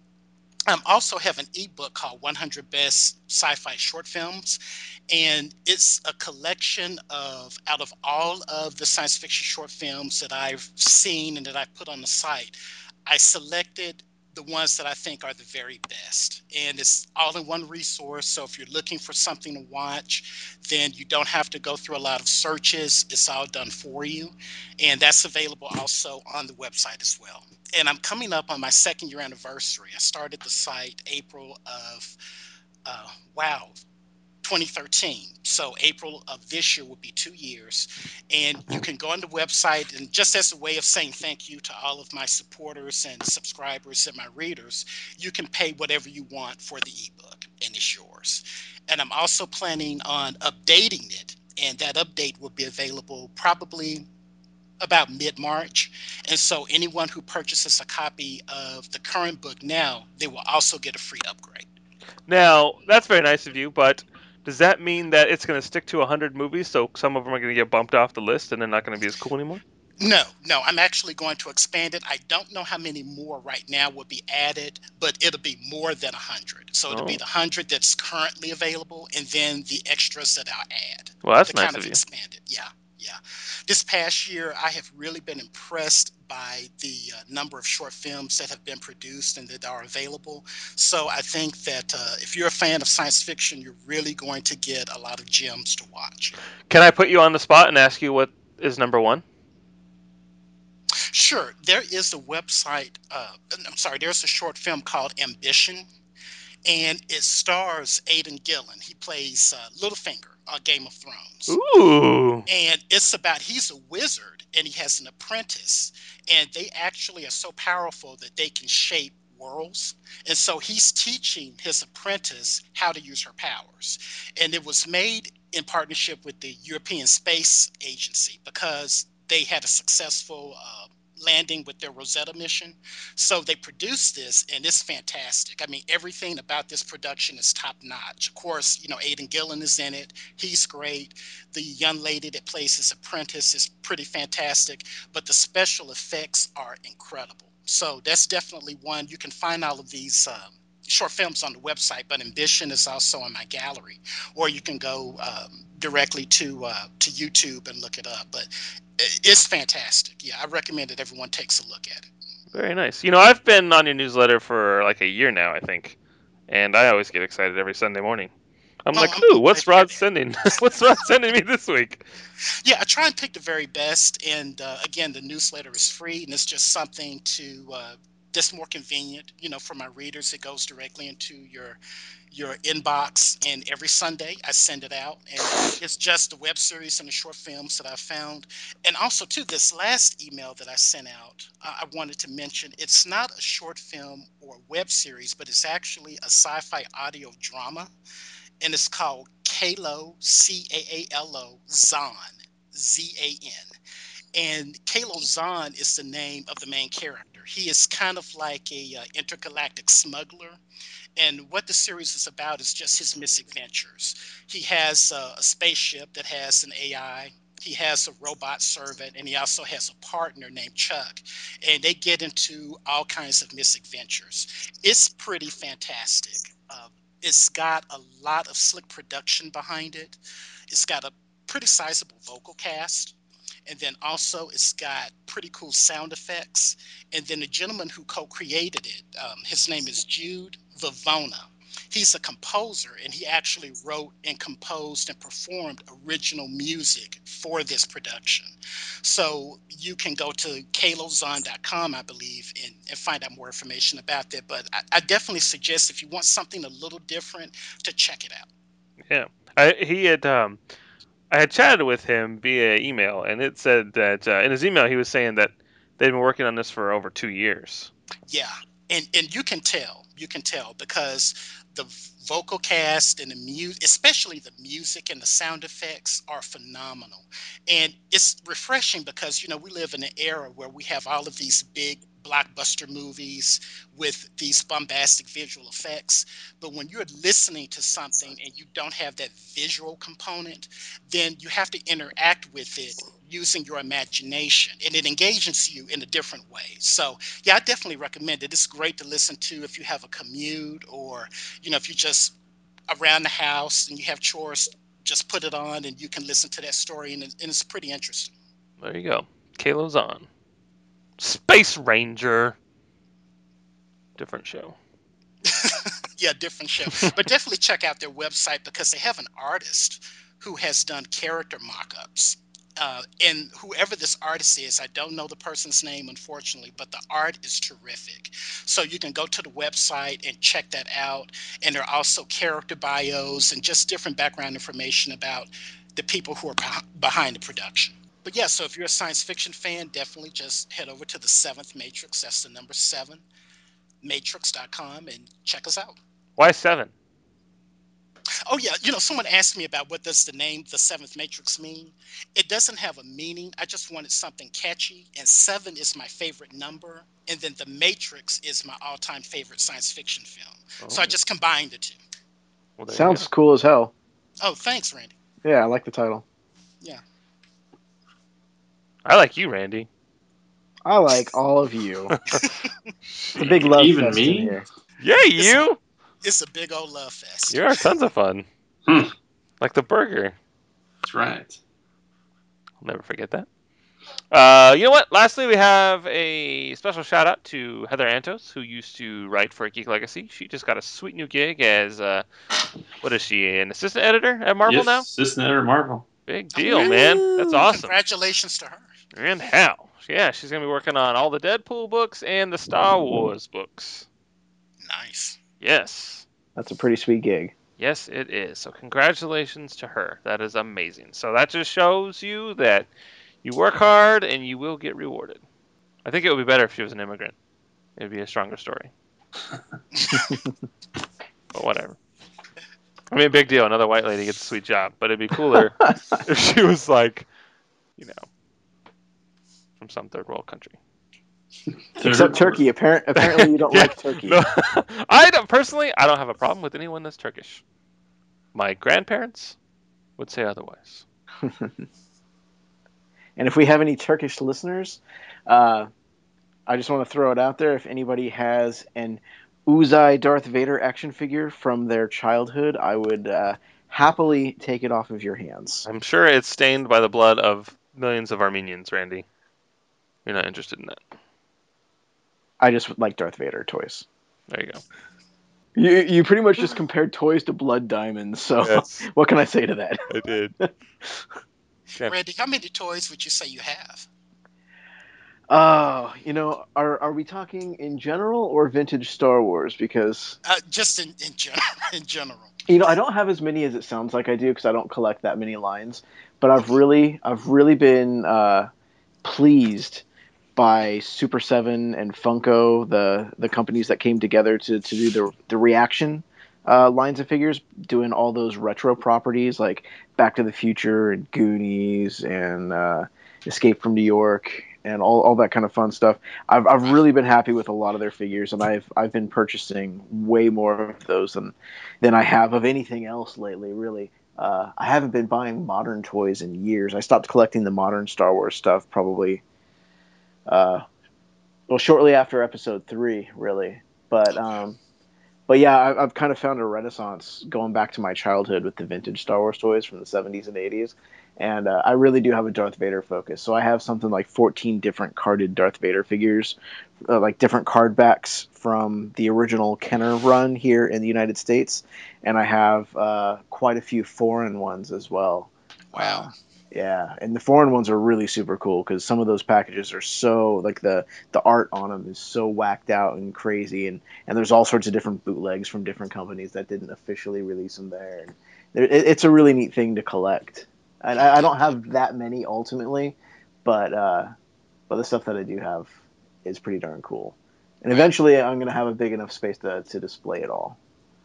I also have an ebook called 100 Best Sci-Fi Short Films, and it's a collection of out of all of the science fiction short films that I've seen and that I put on the site, I selected the ones that I think are the very best. And it's all in one resource. So if you're looking for something to watch, then you don't have to go through a lot of searches. It's all done for you. And that's available also on the website as well. And I'm coming up on my 2nd year anniversary. I started the site April of, wow, 2013. So April of this year will be 2 years. And you can go on the website, and just as a way of saying thank you to all of my supporters and subscribers and my readers, you can pay whatever you want for the ebook, and it's yours. And I'm also planning on updating it, and that update will be available probably about mid-March. And so anyone who purchases a copy of the current book now, they will also get a free upgrade. Now, that's very nice of you, but does that mean that it's going to stick to 100 movies, so some of them are going to get bumped off the list and they're not going to be as cool anymore? No, I'm actually going to expand it. I don't know how many more right now will be added, but it'll be more than 100. So it'll be Oh. the 100 that's currently available, and then the extras that I'll add. Well, that's to nice kind of of you. expand it. Yeah. This past year, I have really been impressed by the number of short films that have been produced and that are available. So I think that if you're a fan of science fiction, you're really going to get a lot of gems to watch. Can I put you on the spot and ask you what is number one? Sure, there is a website, I'm sorry, there's a short film called Ambition, and it stars Aidan Gillen. He plays Littlefinger on Game of Thrones. Ooh. And it's about, he's a wizard and he has an apprentice, and they actually are so powerful that they can shape worlds. And so he's teaching his apprentice how to use her powers. And it was made in partnership with the European Space Agency because they had a successful landing with their Rosetta mission. So they produced this, and it's fantastic. I mean, everything about this production is top notch. Of course, Aidan Gillen is in it. He's great. The young lady that plays his apprentice is pretty fantastic, but the special effects are incredible. So that's definitely one. You can find all of these short films on the website, but Ambition is also on my gallery, or you can go directly to YouTube and look it up. But it's fantastic. Yeah, I recommend that everyone takes a look at it. Very nice. I've been on your newsletter for like a year now, I think, and I always get excited every Sunday morning. I'm like, ooh, what's Rod sending? What's Rod sending me this week? Yeah, I try and pick the very best, and again, the newsletter is free, and it's just something to that's more convenient, for my readers. It goes directly into your inbox, and every Sunday I send it out, and it's just the web series and the short films that I found. And also, too, this last email that I sent out, I wanted to mention it's not a short film or web series, but it's actually a sci-fi audio drama, and it's called Caalo, Caalo, Zahn, Zan. And Caalo Zahn is the name of the main character. He is kind of like a intergalactic smuggler, and what the series is about is just his misadventures. He has a spaceship that has an AI. He has a robot servant, and he also has a partner named Chuck. And they get into all kinds of misadventures. It's pretty fantastic. It's got a lot of slick production behind it. It's got a pretty sizable vocal cast. And then also it's got pretty cool sound effects. And then the gentleman who co-created it, his name is Jude Vivona. he's a composer, and he actually wrote and composed and performed original music for this production. So you can go to kalozon.com, I believe, and find out more information about that. But I definitely suggest, if you want something a little different, to check it out. Yeah, I had chatted with him via email, and it said that in his email he was saying that they'd been working on this for over 2 years. Yeah, and you can tell because the vocal cast and the music, especially the music and the sound effects, are phenomenal. And it's refreshing because we live in an era where we have all of these big blockbuster movies with these bombastic visual effects. But when you're listening to something and you don't have that visual component, then you have to interact with it using your imagination, and it engages you in a different way. So yeah, I definitely recommend it. It's great to listen to if you have a commute, or if you're just around the house and you have chores, just put it on and you can listen to that story, and it's pretty interesting. There you go. Kalo's on. Space Ranger. Different show. Yeah, different show. But definitely check out their website because they have an artist who has done character mock-ups. And whoever this artist is, I don't know the person's name, unfortunately, but the art is terrific. So you can go to the website and check that out. And there are also character bios and just different background information about the people who are behind the production. But yeah, so if you're a science fiction fan, definitely just head over to the Seventh Matrix. That's the number 7, matrix.com, and check us out. Why 7? Oh yeah, someone asked me about what does the name The Seventh Matrix mean. It doesn't have a meaning. I just wanted something catchy, and 7 is my favorite number, and then The Matrix is my all-time favorite science fiction film. Oh. So I just combined the two. Well, there you Sounds go. cool as hell. Oh, thanks, Randy. Yeah, I like the title. Yeah. I like you, Randy. I like all of you. It's a big love Even fest me? in here. Yeah, you. It's a big old love fest. You are tons of fun. Hmm. Like the burger. That's right. I'll never forget that. You know what? Lastly, we have a special shout out to Heather Antos, who used to write for Geek Legacy. She just got a sweet new gig as, what is she, an assistant editor at Marvel Yes, now? assistant editor at Marvel. Big deal, man. That's awesome. Congratulations to her. And how? Yeah, she's going to be working on all the Deadpool books and the Star Wars books. Nice. Yes. That's a pretty sweet gig. Yes, it is. So congratulations to her. That is amazing. So that just shows you that you work hard and you will get rewarded. I think it would be better if she was an immigrant. It would be a stronger story. But whatever. I mean, big deal. Another white lady gets a sweet job. But it'd be cooler if she was like, from some third world country. Except Turkey. Apparently you don't like Turkey. No, I don't have a problem with anyone that's Turkish. My grandparents would say otherwise. And if we have any Turkish listeners, I just want to throw it out there. If anybody has an Uzai Darth Vader action figure from their childhood, I would happily take it off of your hands. I'm sure it's stained by the blood of millions of Armenians, Randy. You're not interested in that. I just like Darth Vader toys. There you go. You pretty much just compared toys to blood diamonds, so Yes. What can I say to that? I did. Yeah. Randy, how many toys would you say you have? Are we talking in general or vintage Star Wars? Because Just in general. I don't have as many as it sounds like I do because I don't collect that many lines. But I've really been pleased by Super 7 and Funko, the companies that came together to do the reaction lines of figures, doing all those retro properties like Back to the Future and Goonies and Escape from New York and all that kind of fun stuff. I've really been happy with a lot of their figures, and I've been purchasing way more of those than I have of anything else lately, really. I haven't been buying modern toys in years. I stopped collecting the modern Star Wars stuff probably shortly after Episode 3, really. But yeah, I've kind of found a renaissance going back to my childhood with the vintage Star Wars toys from the 70s and 80s, And I really do have a Darth Vader focus. So I have something like 14 different carded Darth Vader figures, like different card backs from the original Kenner run here in the United States. And I have quite a few foreign ones as well. Wow. Yeah, and the foreign ones are really super cool because some of those packages are so, like, the art on them is so whacked out and crazy, and there's all sorts of different bootlegs from different companies that didn't officially release them there. And it's a really neat thing to collect. And I don't have that many ultimately, but the stuff that I do have is pretty darn cool. And eventually I'm going to have a big enough space to display it all.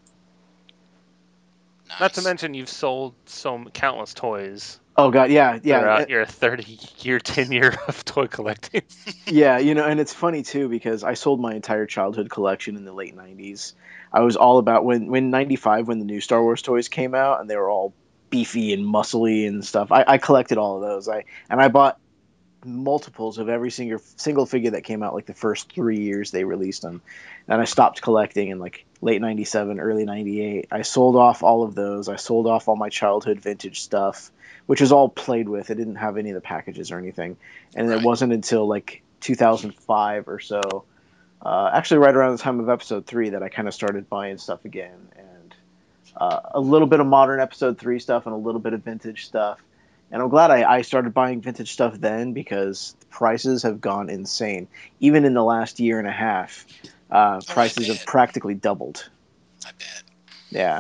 Nice. Not to mention you've sold countless toys. Oh god, yeah. Throughout your 30-year tenure of toy collecting. Yeah, and it's funny too because I sold my entire childhood collection in the late 90s. I was all about when 95 when the new Star Wars toys came out and they were all beefy and muscly and stuff. I collected all of those. I bought multiples of every single figure that came out like the first 3 years they released them. And I stopped collecting in like late 97, early 98. I sold off all of those. I sold off all my childhood vintage stuff, which was all played with. It didn't have any of the packages or anything. And Right. it wasn't until like 2005 or so, actually right around the time of episode 3, that I kind of started buying stuff again. And a little bit of modern episode 3 stuff and a little bit of vintage stuff. And I'm glad I started buying vintage stuff then because the prices have gone insane. Even in the last year and a half, prices have practically doubled. I bet. Yeah.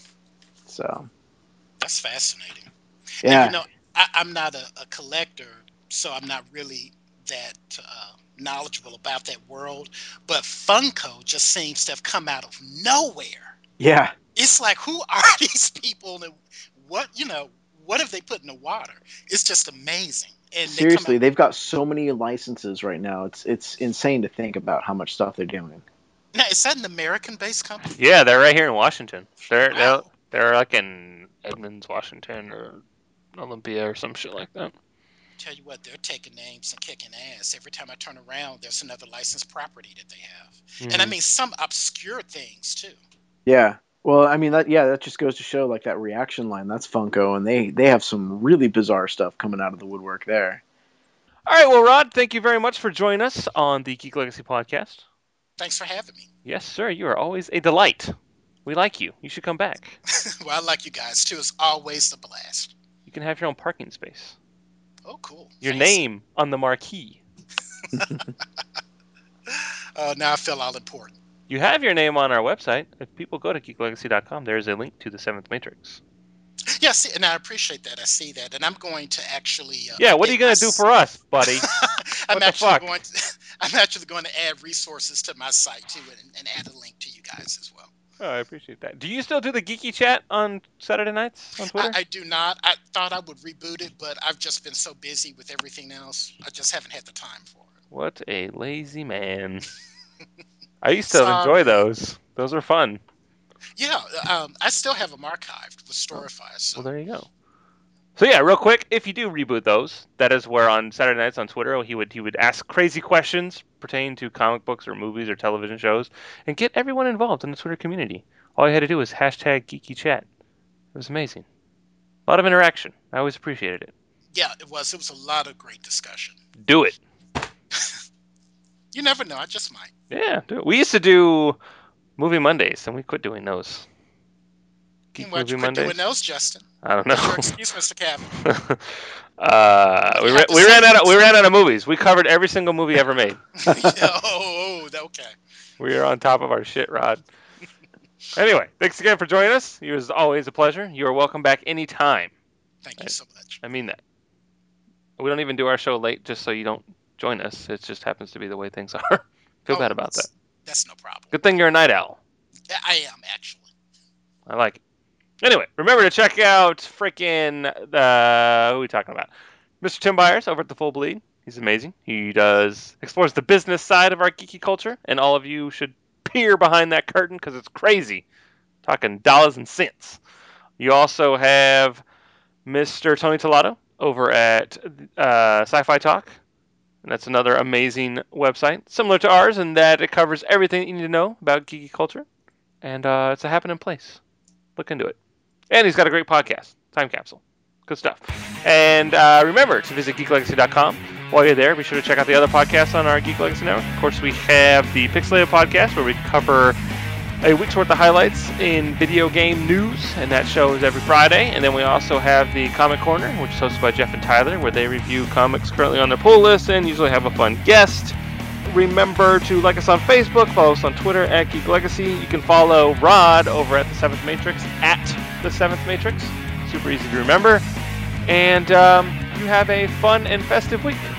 So. That's fascinating. Yeah. And, I'm not a collector, so I'm not really that knowledgeable about that world. But Funko just seems to have come out of nowhere. Yeah. It's like, who are these people? And what have they put in the water? It's just amazing. And seriously, they've got so many licenses right now. It's insane to think about how much stuff they're doing. Now, is that an American-based company? Yeah, they're right here in Washington. Wow. They're like in Edmonds, Washington, or Olympia, or some shit like that. Tell you what, they're taking names and kicking ass. Every time I turn around, there's another licensed property that they have. Mm-hmm. And I mean, some obscure things, too. Yeah. Well, I mean, that just goes to show, like, that reaction line, that's Funko, and they have some really bizarre stuff coming out of the woodwork there. All right, well, Rod, thank you very much for joining us on the Geek Legacy podcast. Thanks for having me. Yes, sir. You are always a delight. We like you. You should come back. Well, I like you guys, too. It's always a blast. You can have your own parking space. Oh, cool. Your Fancy. name on the marquee. Now I feel all important. You have your name on our website. If people go to geeklegacy.com, there's a link to the Seventh Matrix. Yeah, see, and I appreciate that. I see that, and I'm going to actually. Yeah, what are you going to do for us, buddy? I'm What the fuck? I'm actually going to add resources to my site too, and add a link to you guys as well. Oh, I appreciate that. Do you still do the Geeky Chat on Saturday nights on Twitter? I do not. I thought I would reboot it, but I've just been so busy with everything else. I just haven't had the time for it. What a lazy man. I used to enjoy those. Those are fun. Yeah, I still have them archived with Storify. So. Well, there you go. So yeah, real quick, if you do reboot those, that is where on Saturday nights on Twitter he would ask crazy questions pertaining to comic books or movies or television shows and get everyone involved in the Twitter community. All you had to do was hashtag Geeky Chat. It was amazing. A lot of interaction. I always appreciated it. Yeah, it was. It was a lot of great discussion. Do it. You never know. I just might. Yeah, do it. We used to do Movie Mondays, and we quit doing those. Geek Why'd Movie you quit Mondays? doing those, Justin? I don't know. Your excuse, Mr. Captain. We ran out of movies. We covered every single movie ever made. Okay. We are on top of our shit, Rod. Anyway, thanks again for joining us. It was always a pleasure. You are welcome back anytime. Thank you so much. I mean that. We don't even do our show late just so you don't join us. It just happens to be the way things are. Feel bad about that. That's no problem. Good thing you're a night owl. I am, actually. I like it. Anyway, remember to check out freaking who are we talking about? Mr. Tim Byers over at The Full Bleed. He's amazing. He explores the business side of our geeky culture, and all of you should peer behind that curtain because it's crazy. Talking dollars and cents. You also have Mr. Tony Tolato over at Sci-Fi Talk. And that's another amazing website, similar to ours in that it covers everything you need to know about geeky culture. And it's a happening place. Look into it. And he's got a great podcast, Time Capsule. Good stuff. And remember to visit geeklegacy.com. While you're there, be sure to check out the other podcasts on our Geek Legacy Network. Of course, we have the Pixelated podcast, where we cover a week's worth of highlights in video game news, and that show is every Friday. And then we also have the Comic Corner, which is hosted by Jeff and Tyler, where they review comics currently on their pull list and usually have a fun guest. Remember to like us on Facebook, follow us on Twitter at Geek Legacy. You can follow Rod over at The Seventh Matrix at The Seventh Matrix. Super easy to remember. And you have a fun and festive week.